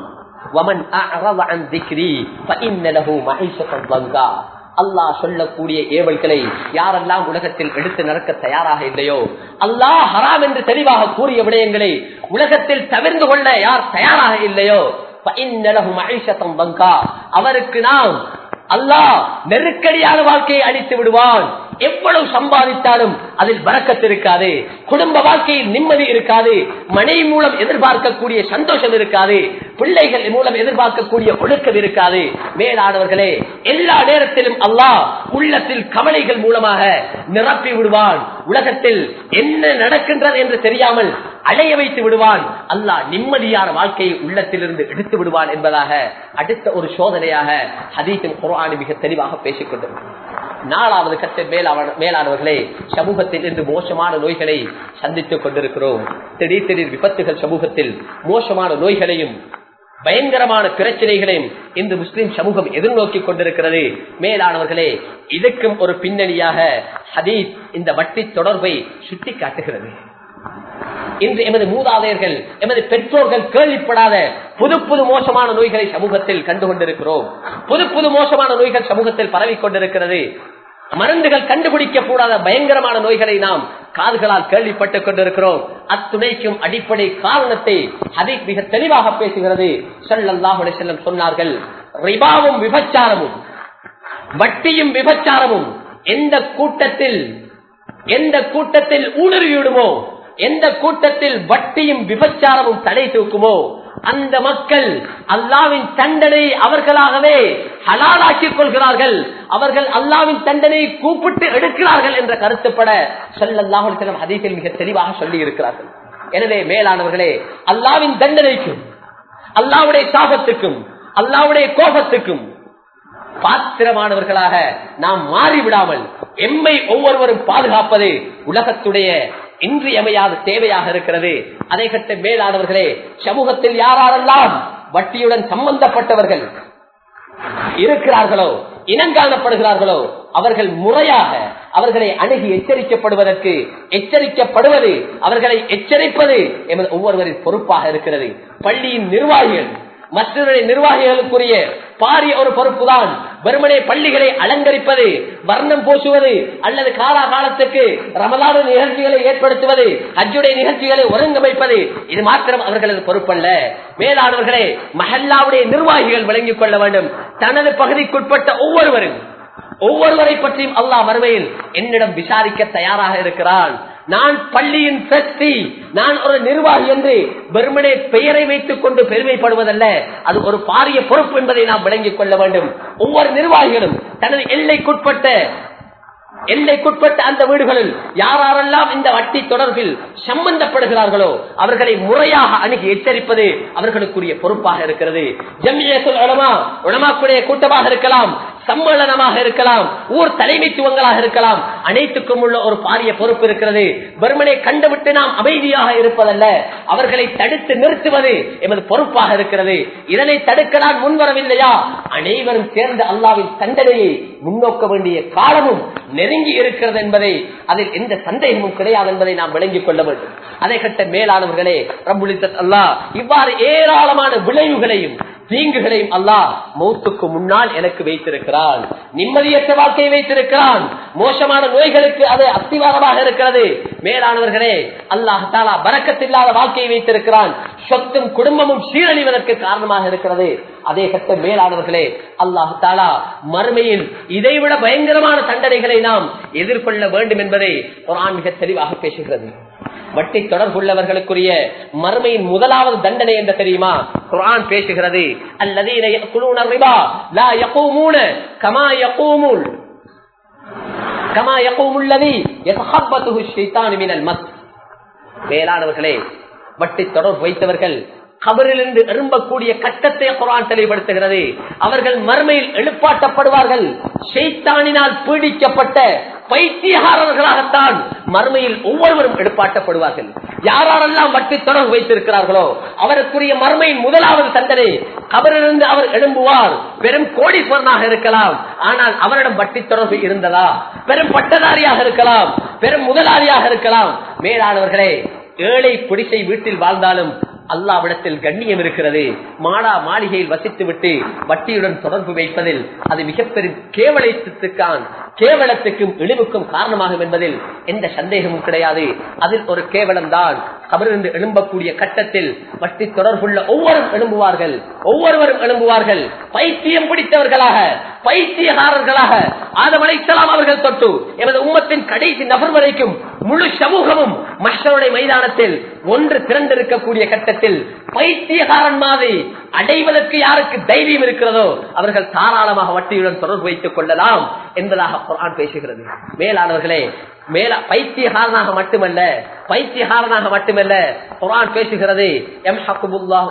Speaker 1: அல்லாஹ் சொல்லக்கூடிய ஏவல்களை யாரெல்லாம் உலகத்தில் எடுத்து நடக்க தயாராக இல்லையோ, அல்லாஹ் ஹராம் என்று தெளிவாக கூறிய விடயங்களை உலகத்தில் தவிர்த்து கொள்ள யார் தயாராக இல்லையோ, அவருக்கு நாம் அல்லாஹ் நெருக்கடியான வாழ்க்கையை அளித்து விடுவான். எவ்வளவு சம்பாதித்தாலும் அதில் பரக்கத்து இருக்காது, குடும்ப வாழ்க்கையில் நிம்மதி இருக்காது, மனைவி மூலம் எதிர்பார்க்கக்கூடிய சந்தோஷம் இருக்காது, பிள்ளைகள் மூலம் எதிர்பார்க்கக்கூடிய ஒழுக்கம் இருக்காது. மேலானவர்களே, எல்லா நேரத்திலும் அல்லாஹ் உள்ளத்தில் கவலைகள் மூலமாக நிரப்பி விடுவான். உலகத்தில் என்ன நடக்கின்றது என்று தெரியாமல் அலைய வைத்து விடுவான். அல்லாஹ் நிம்மதியான வாழ்க்கையை உள்ளத்திலிருந்து எடுத்து விடுவான் என்பதாக அடுத்த ஒரு சோதனையாக ஹதீஸின் குர்ஆன் மிக தெளிவாக பேசிக் கொண்டது. நாலாவது கட்ட மேலானவர்களே, சமூகத்தில் இன்று மோசமான நோய்களை சந்தித்துக் கொண்டிருக்கிறோம். திடீர் திடீர் விபத்துகள் சமூகத்தில் மோசமான நோய்களையும் பயங்கரமான பிரச்சனைகளையும் இன்று முஸ்லிம் சமூகம் எதிர்நோக்கி கொண்டிருக்கிறது. மேலானவர்களே, இதுக்கும் ஒரு பின்னணியாக ஹதீஸ் இந்த வட்டி தொடர்பை சுட்டி காட்டுகிறது. இன்று எமது மூதாதையர்கள் எமது பெற்றோர்கள் கேள்விப்படாத புது புது மோசமான நோய்களை சமூகத்தில் கண்டுகொண்டிருக்கிறோம். புது புது மோசமான நோய்கள் சமூகத்தில் பரவி கொண்டிருக்கிறது. மருந்துகள் கண்டுபிடிக்க கூடாத பயங்கரமான நோய்களை நாம் காதுகளால் கேள்விப்பட்டுக் கொண்டிருக்கிறோம். அத்துணைக்கும் அடிப்படை காரணத்தை ஹதீஸ் மிக தெளிவாக பேசுகிறது. ஸல்லல்லாஹு அலைஹி வஸல்லம் சொன்னார்கள், ரிபாவும் விபச்சாரமும் வட்டியும் விபச்சாரமும் எந்த கூட்டத்தில் எந்த கூட்டத்தில் ஊடுருவிடுமோ, எந்த கூட்டத்தில் வட்டியும் விபச்சாரமும் தடை தூக்குமோ, அந்த மக்கள் அல்லாவின் தண்டனை அவர்களாகவே ஹலாலாக்கிக் கொள்கிறார்கள். அவர்கள் அல்லாவின் தண்டனையை கூப்பிட்டு எடுக்கிறார்கள் என்ற கருத்துப்பட ஸல்லல்லாஹு அலைஹி வஸல்லம் ஹதீஸில் மிக தெளிவாக சொல்லி இருக்கிறார்கள். எனவே மேலானவர்களே, அல்லாவின் தண்டனைக்கும் அல்லாவுடைய சாபத்துக்கும் அல்லாவுடைய கோபத்துக்கும் பாத்திரமானவர்களாக நாம் மாறிவிடாமல் எம்மை ஒவ்வொருவரும் பாதுகாப்பது உலகத்துடைய இன்றியமையாத தேவையாக இருக்கிறது. அதை கட்ட மேலானவர்களே, சமூகத்தில் யாரெல்லாம் வட்டியுடன் சம்பந்தப்பட்டவர்கள் இருக்கிறார்களோ, இனங்காணப்படுகிறார்களோ, அவர்கள் முறையாக அவர்களை அணுகி எச்சரிக்கப்படுவதற்கு எச்சரிக்கப்படுவது அவர்களை எச்சரிப்பது எமது ஒவ்வொருவரின் பொறுப்பாக இருக்கிறது. பள்ளியின் நிர்வாகிகள் மற்றவருடைய நிர்வாகிகளுக்குரிய பாரிய ஒரு பொறுப்பு தான் வெறுமனே பள்ளிகளை அலங்கரிப்பது, வர்ணம் பூசுவது, அல்லது காலாகாலத்துக்கு ரமலான நிகழ்ச்சிகளை ஏற்படுத்துவது, ஹஜ்ஜுடைய நிகழ்ச்சிகளை ஒருங்கமைப்பது. இது மாத்திரம் அவர்களது பொறுப்பல்ல. மேலானவர்களே, மஹல்லாவுடைய நிர்வாகிகள் விளங்கிக் கொள்ள வேண்டும். தனது பகுதிக்குட்பட்ட ஒவ்வொருவரும் ஒவ்வொருவரை பற்றியும் அல்லாஹ் மறுமையில் என்னிடம் விசாரிக்க தயாராக இருக்கிறான். நான் பள்ளியின் சக்தி, நான் ஒரு நிர்வாகி என்று வெறுமனே பெயரை வைத்துக் கொண்டு பெருமைப்படுவதல்ல, அது ஒரு பாரிய பொறுப்பு என்பதை நாம் விளங்கிக் கொள்ள வேண்டும். ஒவ்வொரு நிர்வாகிகளும் தனது எல்லைக்குட்பட்ட எல்லைக்குட்பட்ட அந்த வீடுகளில் யாரெல்லாம் இந்த வட்டி தொடர்பில் சம்பந்தப்படுகிறார்களோ அவர்களை முறையாக அணுகி எச்சரிப்பது அவர்களுக்குரிய பொறுப்பாக இருக்கிறது. ஜம்இயத்துல் உலமா, உலமாக்குடைய கூட்டமாக இருக்கலாம், சம்மேளனமாக இருக்கலாம், ஊர் தலைமைத்துவங்களாக இருக்கலாம், அனைத்துக்கும் உள்ள ஒரு பாரிய பொறுப்பு இருக்கிறது. வெறுமனே கண்டுவிட்டு நாம் அமைதியாக இருப்பதல்ல, அவர்களை தடுத்து நிறுத்துவது எமது பொறுப்பாக இருக்கிறது. இதனை தடுக்க நான் முன்வரவில்லையா, அனைவரும் சேர்ந்து அல்லாவின் தண்டனையை முன்னோக்க வேண்டிய காலமும் நெருங்கி இருக்கிறது என்பதை, அதில் எந்த சந்தேகமும் கிடையாது என்பதை நாம் விளங்கிக் கொள்ள வேண்டும். அதை கட்ட மேலானவர்களே, ரப்புல் இஸ்ஸத் அல்லாஹ் இவ்வாறு ஏராளமான விளைவுகளையும் தீங்குகளையும் அல்லாஹ் மௌத்துக்கு முன்னால் எனக்கு வைத்திருக்கிறான். நிம்மதியற்ற வாழ்க்கையை வைத்திருக்கிறான். மோசமான நோய்களுக்கு அது அஸ்திவாரமாக இருக்கிறது. மேலானவர்களே, அல்லாஹ் தஆலா பரக்கத்தில்லாத வாழ்க்கையை வைத்திருக்கிறான். சொத்தும் குடும்பமும் சீரழிவதற்கு காரணமாக இருக்கிறது. அதே கட்ட மேலானவர்களே, அல்லாஹ் தஆலா மறுமையில் இதைவிட பயங்கரமான தண்டனைகளை நாம் எதிர்கொள்ள வேண்டும் என்பதை குர்ஆன் மிக தெளிவாக பேசுகிறது. வட்டி தொடர்புள்ளவர்களுக்குரிய மறுமையின் முதலாவது தண்டனை என்ன தெரியுமா? குர்ஆன் பேசுகிறது, அல்லதீன யஅகுலூன ரிபா லா யகூமூன கமா யகூமுல் கமா யகூமுல் லதீ யதஹப்பதுஹு ஷைத்தானு மினல் மஸ். மேலானவர்களே, வட்டி தொடர்பு வைத்தவர்கள் கபரிலிருந்து எழும்பக்கூடிய கட்டத்தை குர்ஆன் தெளிவுபடுத்துகிறது. அவர்கள் மறுமையில் எழுப்பாட்டப்படுவார்கள். ஷைத்தானினால் பீடிக்கப்பட்ட பைத்தியகாரர்களாகத்தான் மறுமையில் ஒவ்வொருவரும் எழுப்பாட்டப்படுவார்கள். யாரெல்லாம் வட்டி தொடர்பு வைத்திருக்கிறார்களோ அவருக்குரிய மறுமையின் முதலாவது தண்டனை கபரிலிருந்து அவர் எழும்புவார். பெரும் கோடீஸ்வரனாக இருக்கலாம், ஆனால் அவரிடம் வட்டி தொடர்பு இருந்ததா? பெரும் பட்டதாரியாக இருக்கலாம், பெரும் முதலாளியாக இருக்கலாம். மேலானவர்களே, ஏழை குடிசை வீட்டில் வாழ்ந்தாலும் அல்லாஹ்விடத்தில் கண்ணியம் இருக்கிறது. மாடா மாளிகையில் வசித்து விட்டு வட்டியுடன் தொடர்பு வைப்பதில் அது மிகப்பெரும் கேவலத்துக்கான் கேவலத்துக்கும் இழிவுக்கும் காரணமாகும் என்பதில் எந்த சந்தேகமும் கிடையாது. அதில் ஒரு கேவலம் தான் கபரிலிருந்து எழும்பக்கூடிய கட்டத்தில் வட்டி தொடர்புள்ள ஒவ்வொருவரும் எழும்புவார்கள். ஒவ்வொருவரும் எழும்புவார்கள் பைத்தியம் பிடித்தவர்களாக, பைத்தியகாரர்களாக. ஆதம் அலைஹிஸ்ஸலாம் அவர்கள் தொட்டு எமது உம்மத்தின் கடைசி நபர் வரைக்கும் முழு சமூகமும் மஹ்ஷருடைய மைதானத்தில் ஒன்று திரண்டிருக்கக்கூடிய கட்டத்தில் பைத்தியகாரன் மாதிரி அடைவதற்கு யாருக்கு தைரியம் இருக்கிறதோ அவர்கள் தாராளமாக வட்டியுடன் தொடர்பு வைத்துக் கொள்ளலாம் என்பதாக குர்ஆன் பேசுகிறது. மேலானவர்களே, மேல பைத்தியகாரனாக மட்டுமல்ல பைத்தியகாரனாக மட்டுமல்ல குர்ஆன் பேசுகிறது, யம்ஹகுல்லாஹ்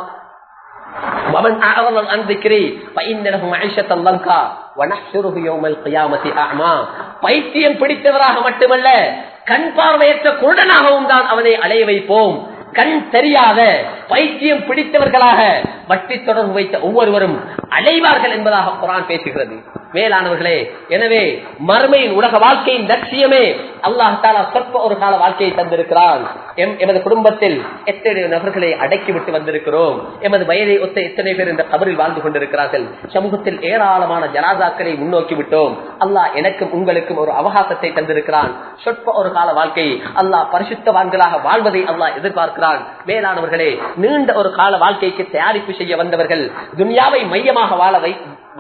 Speaker 1: ومن أعرض عن ذكري فإن له معيشة ضنكا ونحشره يوم القيامة أعمى. பைத்தியம் பிடித்தவராக மட்டுமல்ல, கண் பார்வையற்ற குருடனாகவும் தான் அவனை அலைய வைப்போம். கண் தெரியாத பைத்தியம் பிடித்தவர்களாக வட்டி தொடர்பு வைத்த ஒவ்வொருவரும் அலைவார்கள் என்பதாக குர்ஆன் பேசுகிறது. மேலானவர்களே, எனவே மறுமையின் உலக வாழ்க்கையின் லட்சியமே அல்லாஹ் தஆலா சொற்ப ஒரு கால வாழ்க்கையை தந்திருக்கிறான். எமது குடும்பத்தில் எத்தனை நபர்களை அடக்கிவிட்டு வந்திருக்கிறோம். எமது வயதை ஒத்த எத்தனை பேர் இந்த கபரில் வாழ்ந்து கொண்டிருக்கிறார்கள். சமூகத்தில் ஏராளமான ஜனாசாக்களை முன்னோக்கி விட்டோம். அல்லாஹ் எனக்கும் உங்களுக்கும் ஒரு அவகாசத்தை தந்திருக்கிறான். சொற்ப ஒரு கால வாழ்க்கை அல்லாஹ் பரிசுத்தவான்களாக வாழ்வதை அல்லாஹ் எதிர்பார்க்கிறான். மேலானவர்களே, நீண்ட ஒரு கால வாழ்க்கைக்கு தயாரிப்பு செய்ய வந்தவர்கள் துன்யாவை மையமாக வாழ வை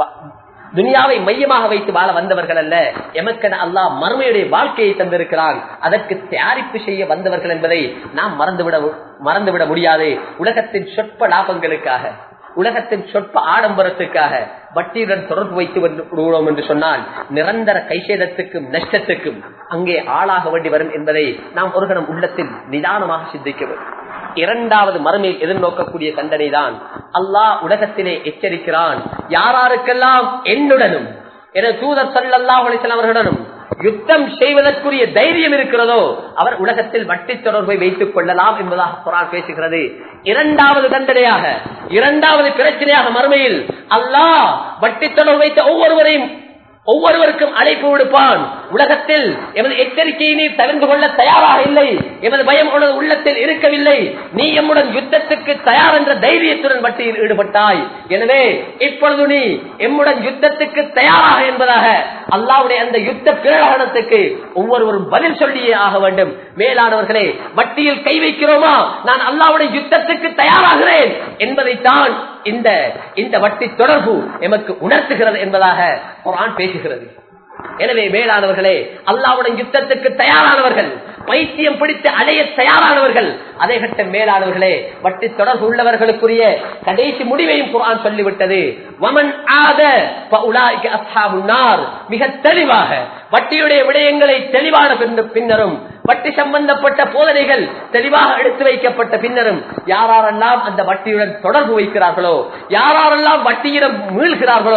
Speaker 1: துனியாவை மையமாக வைத்து வாழ வந்தவர்கள் அல்ல. எமக்கென அல்லாஹ் மறுமையுடைய வாழ்க்கையை தந்திருக்கிறான். அதற்கு தயாரிப்பு செய்ய வந்தவர்கள் என்பதை நாம் மறந்துவிட மறந்துவிட முடியாது. உலகத்தின் சொற்ப லாபங்களுக்காக, உலகத்தின் சொற்ப ஆடம்பரத்துக்காக வட்டியுடன் தொடர்பு வைத்து விடுவோம் என்று சொன்னால் நிரந்தர கைசேதத்துக்கும் நஷ்டத்துக்கும் அங்கே ஆளாக வேண்டி வரும் என்பதை நாம் ஒரு கணம் உள்ளத்தில் நிதானமாக சிந்திக்க வேண்டும். இரண்டாவது மறுமையில் எதிர்நோக்கக்கூடிய தண்டனை தான் அல்லாஹ் உலகத்திலே எச்சரிக்கிறான். யாராருக்கெல்லாம் என்னுடனும் என தூதர் ஸல்லல்லாஹு அலைஹி வஸல்லம் அவர்களுடனும் யுத்தம் செய்வதற்குரிய தைரியம் இருக்கிறதோ அவர் உலகத்தில் வட்டி தொடர்பை வைத்துக் கொள்ளலாம் என்பதாக குர்ஆன் பேசுகிறது. இரண்டாவது தண்டனையாக, இரண்டாவது பிரச்சனையாக மறுமையில் அல்லாஹ் வட்டி தொடர்பு வைத்த ஒவ்வொருவரையும் ஒவ்வொருவருக்கும் அழைப்பு விடுப்பான். உலகத்தில் எமது எச்சரிக்கையை நீ தவிர்த்து கொள்ள தயாராக இல்லை, எமது பயம் உனது உள்ளத்தில் இருக்கவில்லை, நீ எம்முடன் யுத்தத்துக்கு தயார் என்ற தைரியத்துடன் வட்டியில் ஈடுபட்டாய். எனவே இப்பொழுது நீ எம்முடன் யுத்தத்துக்கு தயாராக என்பதாக அல்லாஹ்வுடைய அந்த யுத்த பிரகடனத்துக்கு ஒவ்வொருவரும் பதில் சொல்லியே ஆக வேண்டும். மேலானவர்களே, வட்டியில் கை வைக்கிறோமா, நான் அல்லாஹ்வுடைய யுத்தத்துக்கு தயாராகிறேன் என்பதைத்தான் இந்த இந்த வட்டி தொடர்பு எமக்கு உணர்த்துகிறது என்பதாக குர்ஆன் பேசுகிறது. எனவே மேலானவர்களே, அல்லாஹ்வுடைய யுத்தத்துக்கு தயாரானவர்கள், பைத்தியம் பிடித்து அடைய தயாரானவர்கள், அதே கட்ட மேலானவர்களே, வட்டி தொடர்பு உள்ளவர்களுக்குரிய கடைசி முடிவையும் குர்ஆன் சொல்லிவிட்டது. வமன் ஆத ஃபஉலாயிக அஸ்ஹாபுன் நார். மிக தெளிவாக வட்டியுடைய விடயங்களை தெளிவான பின்னரும், வட்டி சம்பந்தப்பட்ட போதனைகள் தெளிவாக எடுத்து வைக்கப்பட்ட பின்னரும் யாரெல்லாம் அந்த வட்டியுடன் தொடர்பு வைக்கிறார்களோ, யாரெல்லாம் வட்டியிடம் மீள்கிறார்களோ,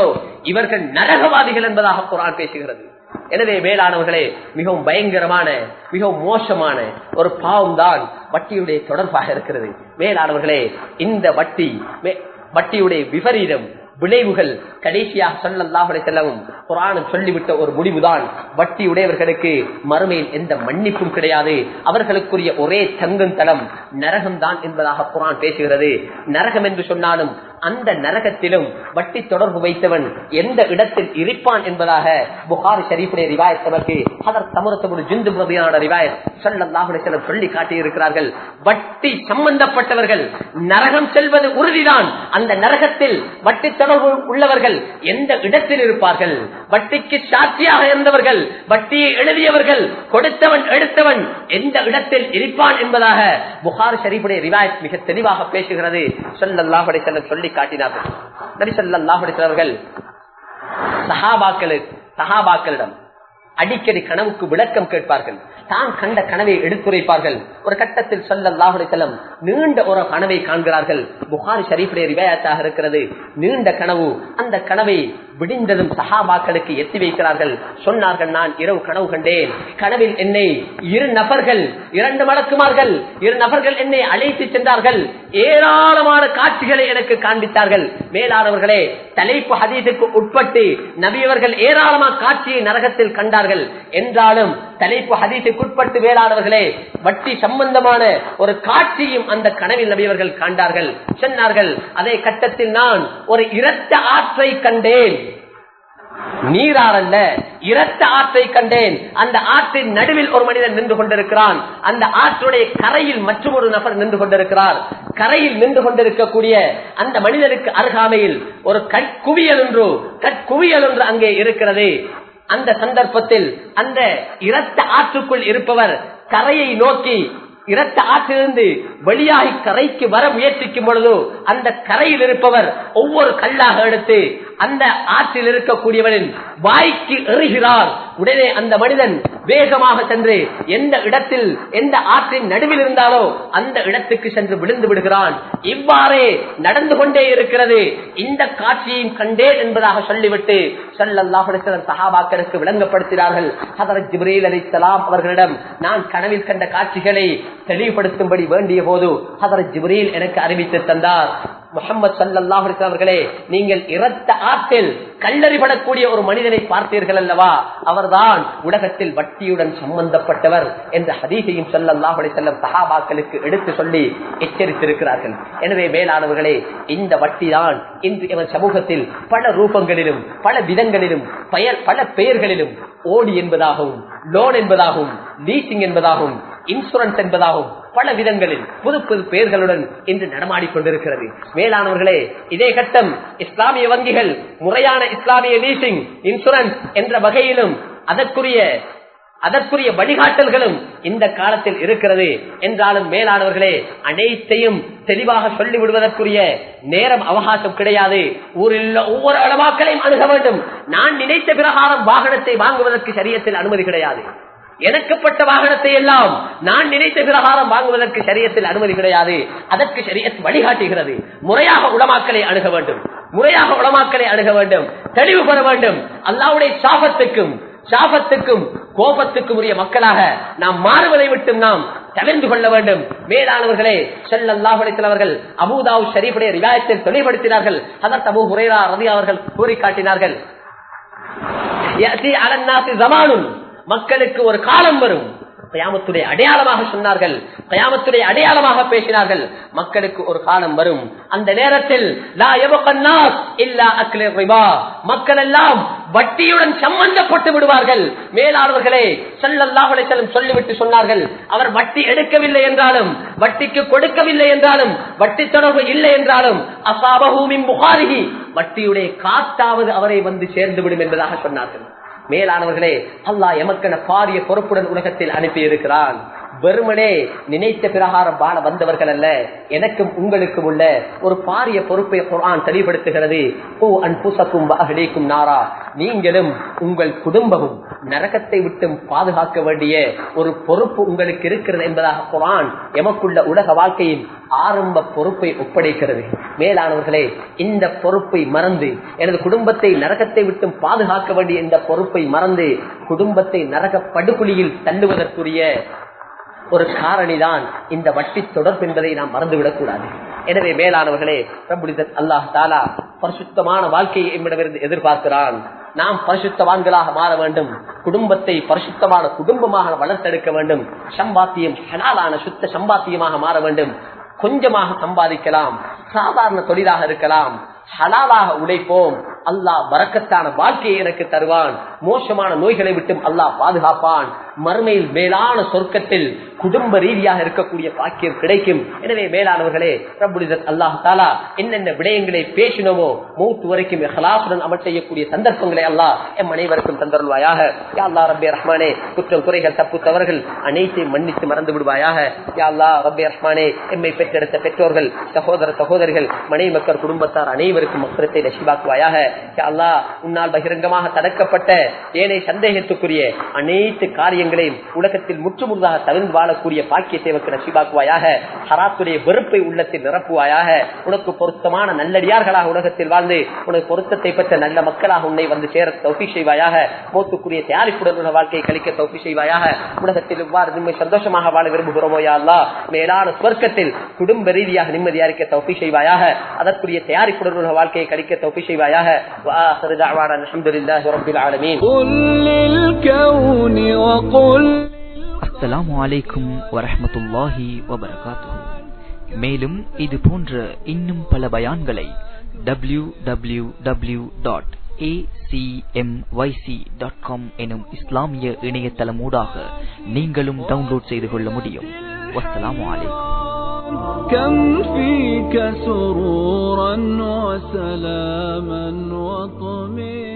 Speaker 1: இவர்கள் நரகவாதிகள் என்பதாக குர்ஆன் பேசுகிறது. எனவே மேலானவர்களே, மிகவும் பயங்கரமான மிகவும் மோசமான ஒரு பாவம் தான் வட்டியுடைய தொடர்பாக இருக்கிறது. மேலானவர்களே, இந்த வட்டி வட்டியுடைய விபரீதம் விளைவுகள் கடைசியாக ஸல்லல்லாஹு அலைஹி வஸல்லம் குர்ஆனில் சொல்லிவிட்ட ஒரு முடிவுதான், வட்டி உடையவர்களுக்கு மறுமையில் எந்த மன்னிப்பும் கிடையாது. அவர்களுக்குரிய ஒரே தங்கும் தளம் நரகம் தான் என்பதாக குர்ஆன் பேசுகிறது. நரகம் என்று சொன்னாலும் அந்த நரகத்திலும் வட்டி தொடர்பு வைத்தவன் எந்த இடத்தில் இருப்பான் என்பதாக புகாரி ஷரீஃபுடைய ரிவாயத் நமக்கு ஹதரத் சமுரத் இப்னு ஜுந்துப் ரலியல்லாஹு ரிவாயத் ஸல்லல்லாஹு அலைஹி வஸல்லம் சொல்லி காட்டி இருக்கிறார்கள். வட்டி சம்பந்தப்பட்டவர்கள் நரகம் செல்வது உறுதிதான். அந்த நரகத்தில் வட்டி தொடர்பு உள்ளவர்கள் எந்த இடத்தில் இருப்பார்கள்? வட்டிக்கு சாட்சியாக இருந்தவர்கள், வட்டியை எழுதியவர்கள், கொடுத்தவன் எடுத்தவன் எந்த இடத்தில் இருப்பான் என்பதாக புகாரி ஷரீஃபுடைய ரிவாயத் மிக தெளிவாக பேசுகிறது. ஸல்லல்லாஹு அலைஹி வஸல்லம் சொல்லி காட்டினார்கள். நபி ஸல்லல்லாஹு அலைஹி வஸல்லம் அவர்கள் சஹாபாக்களுக்கு சஹாபாக்களிடம் அடிக்கடி கனவுக்கு விளக்கம் கேட்பார்கள். தான் கண்ட கனவை எடுத்துரைப்பார்கள். ஒரு கட்டத்தில் ஸல்லல்லாஹு அலைஹி வஸல்லம் நீண்ட ஒரு கனவை காண்கிறார்கள். புகாரி ஷரீஃபுடைய ரிவாயத்தாக இருக்கிறது. நீண்ட கனவு. அந்த கனவை விடிந்ததும் சஹாபாக்களுக்கு எத்தி வைக்கிறார்கள். சொன்னார்கள், நான் இரவு கனவு கண்டேன். கனவில் என்னை இரு நபர்கள் இரண்டு மலக்குமார்கள் இரு நபர்கள் என்னை அழைத்து சென்றார்கள். ஏராளமான காட்சிகளை எனக்கு காண்பித்தார்கள். மேலானவர்களே, தலைப்பு ஹதீஸுக்கு உட்பட்டு நபியவர்கள் ஏராளமான காட்சியை நரகத்தில் கண்டார்கள் என்றாலும் தலைப்பு ஹதீஸுக்கு உட்பட்டு வேளாளர்களே வட்டி சம்பந்தமான ஒரு காட்சியும் அந்த கனவில் நபியவர்கள் காண்டார்கள். சொன்னார்கள், அதே கட்டத்தில் நான் ஒரு இரத்த ஆற்றை கண்டேன். நீராறல்ல, இரத்த ஆற்றை கண்டேன். அந்த ஆற்றின் நடுவில் ஒரு மனிதன் நின்று கொண்டிருக்கிறான். அந்த ஆற்றுடைய கரையில் மற்றும் ஒரு நபர் நின்று கொண்டிருக்கிறார். கரையில் நின்று கொண்டிருக்கக்கூடிய அந்த மனிதனுக்கு அருகாமையில் ஒரு கற்குவியல் ஒன்று கற்குவியல் ஒன்று அங்கே இருக்கிறது. அந்த சந்தர்ப்பத்தில் அந்த இரத்த ஆற்றுக்குள் இருப்பவர் கரையை நோக்கி இரத்த ஆற்றிலிருந்து வெளியாகி கரைக்கு வர முயற்சிக்கும் பொழுது அந்த கரையில் இருப்பவர் ஒவ்வொரு கல்லாக எடுத்து அந்த ஆற்றில் இருக்கக்கூடியவனின் வாய்க்கு எறிகிறார். உடனே அந்த மனிதன் வேகமாக சென்று எந்த இடத்தில் எந்த ஆற்றின் நடுவில் இருந்தாலோ அந்த இடத்துக்கு சென்று விழுந்து விடுகிறான். இவ்வாறே நடந்து கொண்டே இருக்கிறது. இந்த காட்சியையும் கண்டேன் என்பதாக சொல்லிவிட்டு ஸல்லல்லாஹு அலைஹி வஸல்லம் சஹாபாக்களுக்கு விளங்கப்படுத்தினார்கள். ஹதரத் ஜிப்ரீல் அலைஹிஸ்ஸலாம் அவர்களிடம் நான் கனவில் கண்ட காட்சிகளை தெளிவுபடுத்தும்படி வேண்டிய போது ஹதரத் ஜிப்ரீல் எனக்கு அறிவித்து தந்தார். முஹம்மது ஸல்லல்லாஹு அலைஹி வஸல்லம் அவர்களே, நீங்கள் இரத்த ஆற்றில் கல்லறிபடக்கூடிய ஒரு மனிதனை பார்த்தீர்கள் அல்லவா, அவர்தான் உலகத்தில் வட்டியுடன் சம்பந்தப்பட்டவர் என்ற ஹதீஸையும் ஸல்லல்லாஹு அலைஹி வஸல்லம் சஹாபாக்களுக்கு எடுத்து சொல்லி எச்சரித்திருக்கிறார்கள். எனவே மேலானவர்களே, இந்த வட்டி தான் இன்று சமூகத்தில் பல ரூபங்களிலும் பல விதங்களிலும் பெயர் பல பெயர்களிலும் ஓடி என்பதாகவும் லோன் என்பதாகவும் லீசிங் என்பதாகவும் இன்சூரன்ஸ் என்பதாகவும் பல விதங்களில் புது புது பெயர்களுடன் இன்று நடமாடிக் கொண்டிருக்கிறது. மேலானவர்களே, இதே கட்டம் இஸ்லாமிய வங்கிகள் முறையான இஸ்லாமிய லீசிங் இன்சூரன்ஸ் என்ற வகையிலும் அதற்குரிய அதற்குரிய வழிகாட்டல்களும் இந்த காலத்தில் இருக்கிறது என்றாலும் மேலானவர்களே, அனைத்தையும் தெளிவாக சொல்லிவிடுவதற்குரிய நேரம் அவகாசம் கிடையாது. ஊரில் ஒவ்வொரு அளவாக்களையும் அணுக வேண்டும். நான் நினைத்த பிரகாரம் வாகனத்தை வாங்குவதற்கு ஷரியத்தில் அனுமதி கிடையாது. எனக்குப்பட்ட வாகனத்தை எல்லாம் நான் நினைத்த பிரகாரம் வாங்குவதற்கு ஷரியத்தில் அனுமதி கிடையாது. அதற்கு ஷரியத் வழிகாட்டுகிறது. முறையாக உலமாக்களை அணுக வேண்டும். முறையாக உலமாக்களை அணுக வேண்டும். தெளிவு பெற வேண்டும். அல்லாஹ்வுடைய சாபத்துக்கும் சாபத்துக்கும் கோபத்துக்கும் உரிய மக்களாக நாம் மாறுவதை விட்டு நாம் தவிர்த்து கொள்ள வேண்டும். மேலானவர்களே, ஸல்லல்லாஹு அலைஹி வஸல்லம் அவர்கள் அபூ தாவூத் ஷரீஃபுடைய ரிவாயத்தில் தெளிவுபடுத்தினார்கள். ஹதரத் அபூ ஹுரைரா ரலியல்லாஹு அவர்கள் கூறி காட்டினார்கள், யஅதி அலன் நாஸி ஸமானுன், மக்களுக்கு ஒரு காலம் வரும். கயாமத்துடைய அடையாளமாக சொன்னார்கள், கயாமத்துடைய அடையாளமாக பேசினார்கள். மக்களுக்கு ஒரு காலம் வரும். அந்த நேரத்தில் லா யபகன் நாஸ் இல்லா அக்லு ரிபா, மக்கள் எல்லாம் வட்டியுடன் சம்பந்தப்பட்டு விடுவார்கள். மேலாளர்களே, ஸல்லல்லாஹு அலைஹி வஸல்லம் சொல்லிவிட்டு சொன்னார்கள், அவர் வட்டி எடுக்கவில்லை என்றாலும் வட்டிக்கு கொடுக்கவில்லை என்றாலும் வட்டி தொடர்பு இல்லை என்றாலும் அஸாபஹு மின் புகாரிஹி, வட்டியுடைய காத்தாவது அவரை வந்து சேர்ந்து விடும் என்பதாக சொன்னார்கள். மேலானவர்களே, அல்லாஹ் எமக்கென பாரிய பொறுப்புடன் உலகத்தில் அனுப்பி இருக்கிறான். வெறுமனே நினைத்த பிரகாரம் வாழ வந்தவர்கள் அல்ல. எனக்கும் உங்களுக்கும் உள்ள ஒரு பாரிய பொறுப்பை குர்ஆன் தெளிவுபடுத்துகிறது. ஓ அன்புசக்கும் அஹ்லீக்கும் நாரா, நீங்களும் உங்கள் குடும்பமும் நரகத்தை விட்டு பாதுகாக்க வேண்டிய ஒரு பொறுப்பு உங்களுக்கு இருக்கிறது என்பதாக குர்ஆன் எமக்குள்ள உலக வாழ்க்கையின் ஆரம்ப பொறுப்பை ஒப்படைக்கிறது. மேலானவர்களே, இந்த பொறுப்பை மறந்து எனது குடும்பத்தை நரகத்தை விட்டு பாதுகாக்க வேண்டிய இந்த பொறுப்பை மறந்து குடும்பத்தை நரக படுகொலியில் தள்ளுவதற்குரிய ஒரு காரணிதான் இந்த வட்டி தொடர்பு என்பதை நாம் மறந்துவிடக் கூடாது. எனவே மேலானவர்களே, அல்லாஹ் தஆலா பரிசுத்தமான வாழ்க்கையை எம்மிடமிருந்து எதிர்பார்க்கிறான். நாம் பரிசுத்தவான்களாக மாற வேண்டும். குடும்பத்தை பரிசுத்தமான குடும்பமாக வளர்த்தெடுக்க வேண்டும். சம்பாத்தியம் ஹலாலான சுத்த சம்பாத்தியமாக மாற வேண்டும். கொஞ்சமாக சம்பாதிக்கலாம், சாதாரண தொழிலாக இருக்கலாம், ஹலாலாக உழைப்போம். அல்லாஹ் பரக்கத்தான வாழ்க்கையை எனக்கு தருவான். மோசமான நோய்களை விட்டும் அல்லாஹ் பாதுகாப்பான். மறுமையில் மேலான சொர்க்கத்தில் குடும்ப ரீதியாக இருக்கக்கூடிய பாக்கியம் கிடைக்கும். எனவே மேலானவர்களே, ரப்புல் இஸ்ஸத் அல்லாஹ் தஆலா என்னென்ன விடயங்களை பேசினோமோ மௌத் வரைக்கும் இஹ்லாஸுடன் அமல் செய்யக்கூடிய சந்தர்ப்பங்களை அல்லாஹ் எம் அனைவருக்கும் தந்தருள்வாயாக. யா அல்லாஹ் ரப்பே ரஹ்மானே, குற்றம் குறைகள் தப்பு தவறுகள் அனைத்தையும் மன்னித்து மறந்து விடுவாயாக. யா அல்லாஹ் ரப்பே ரஹ்மானே, எம்மை பெற்றெடுத்த பெற்றோர்கள், சகோதர சகோதரிகள், மனைவி மக்கள், குடும்பத்தார் அனைவருக்கும் மக்ரத்தை நசீபாக்குவாயாக. யா அல்லாஹ், உன்னால் பகிரங்கமாக தடுக்கப்பட்ட ஏனைய சந்தேகத்துக்குரிய அனைத்து காரியங்களையும் உலகத்தில் முற்றுமுழுதாக தவிர்த்து வாழக்கூடிய பாக்கியத்தை நசீபாக்குவாயாக. ஹராத்துடைய வெறுப்பை உள்ளத்தில் நிரப்புவாயாக. உனக்கு பொருத்தமான நல்லடியார்களாக உலகத்தில் வாழ்ந்து உனக்கு பொருத்தத்தை பெற்ற நல்ல மக்களாக உன்னை வந்து சேர தௌஃபீக் செய்வாயாக. மௌத்துக்குரிய தயாரிப்புடன் உள்ள வாழ்க்கையை கழிக்க தௌஃபீக் செய்வாயாக. உலகத்தில் இவ்வாறு நிம்மதி சந்தோஷமாக வாழ விரும்புகிறோமோ யா அல்லாஹ், மேலான சொர்க்கத்தில் குடும்ப ரீதியாக நிம்மதியாக இருக்க தௌஃபீக் செய்வாயாக. அதற்குரிய தயாரிப்புடன் உள்ள வாழ்க்கையை கழிக்க தௌஃபீக் செய்வாயாக. وآخر دعوانا الحمد لله رب العالمين. قل للكون وقل.
Speaker 2: அஸ்ஸலாமு அலைக்கும் வரஹ்மத்துல்லாஹி வபரகாத்துஹு. மேலும் இது போன்ற இன்னும் பல பயான்களை W W W dot A C M Y C dot com எனும் இஸ்லாமிய இணையதளமூடாக நீங்களும் டவுன்லோட் செய்து கொள்ள முடியும். வஸ்ஸலாமு அலைக்கும்.
Speaker 3: كم فيك سرورا وسلاما وطمئنا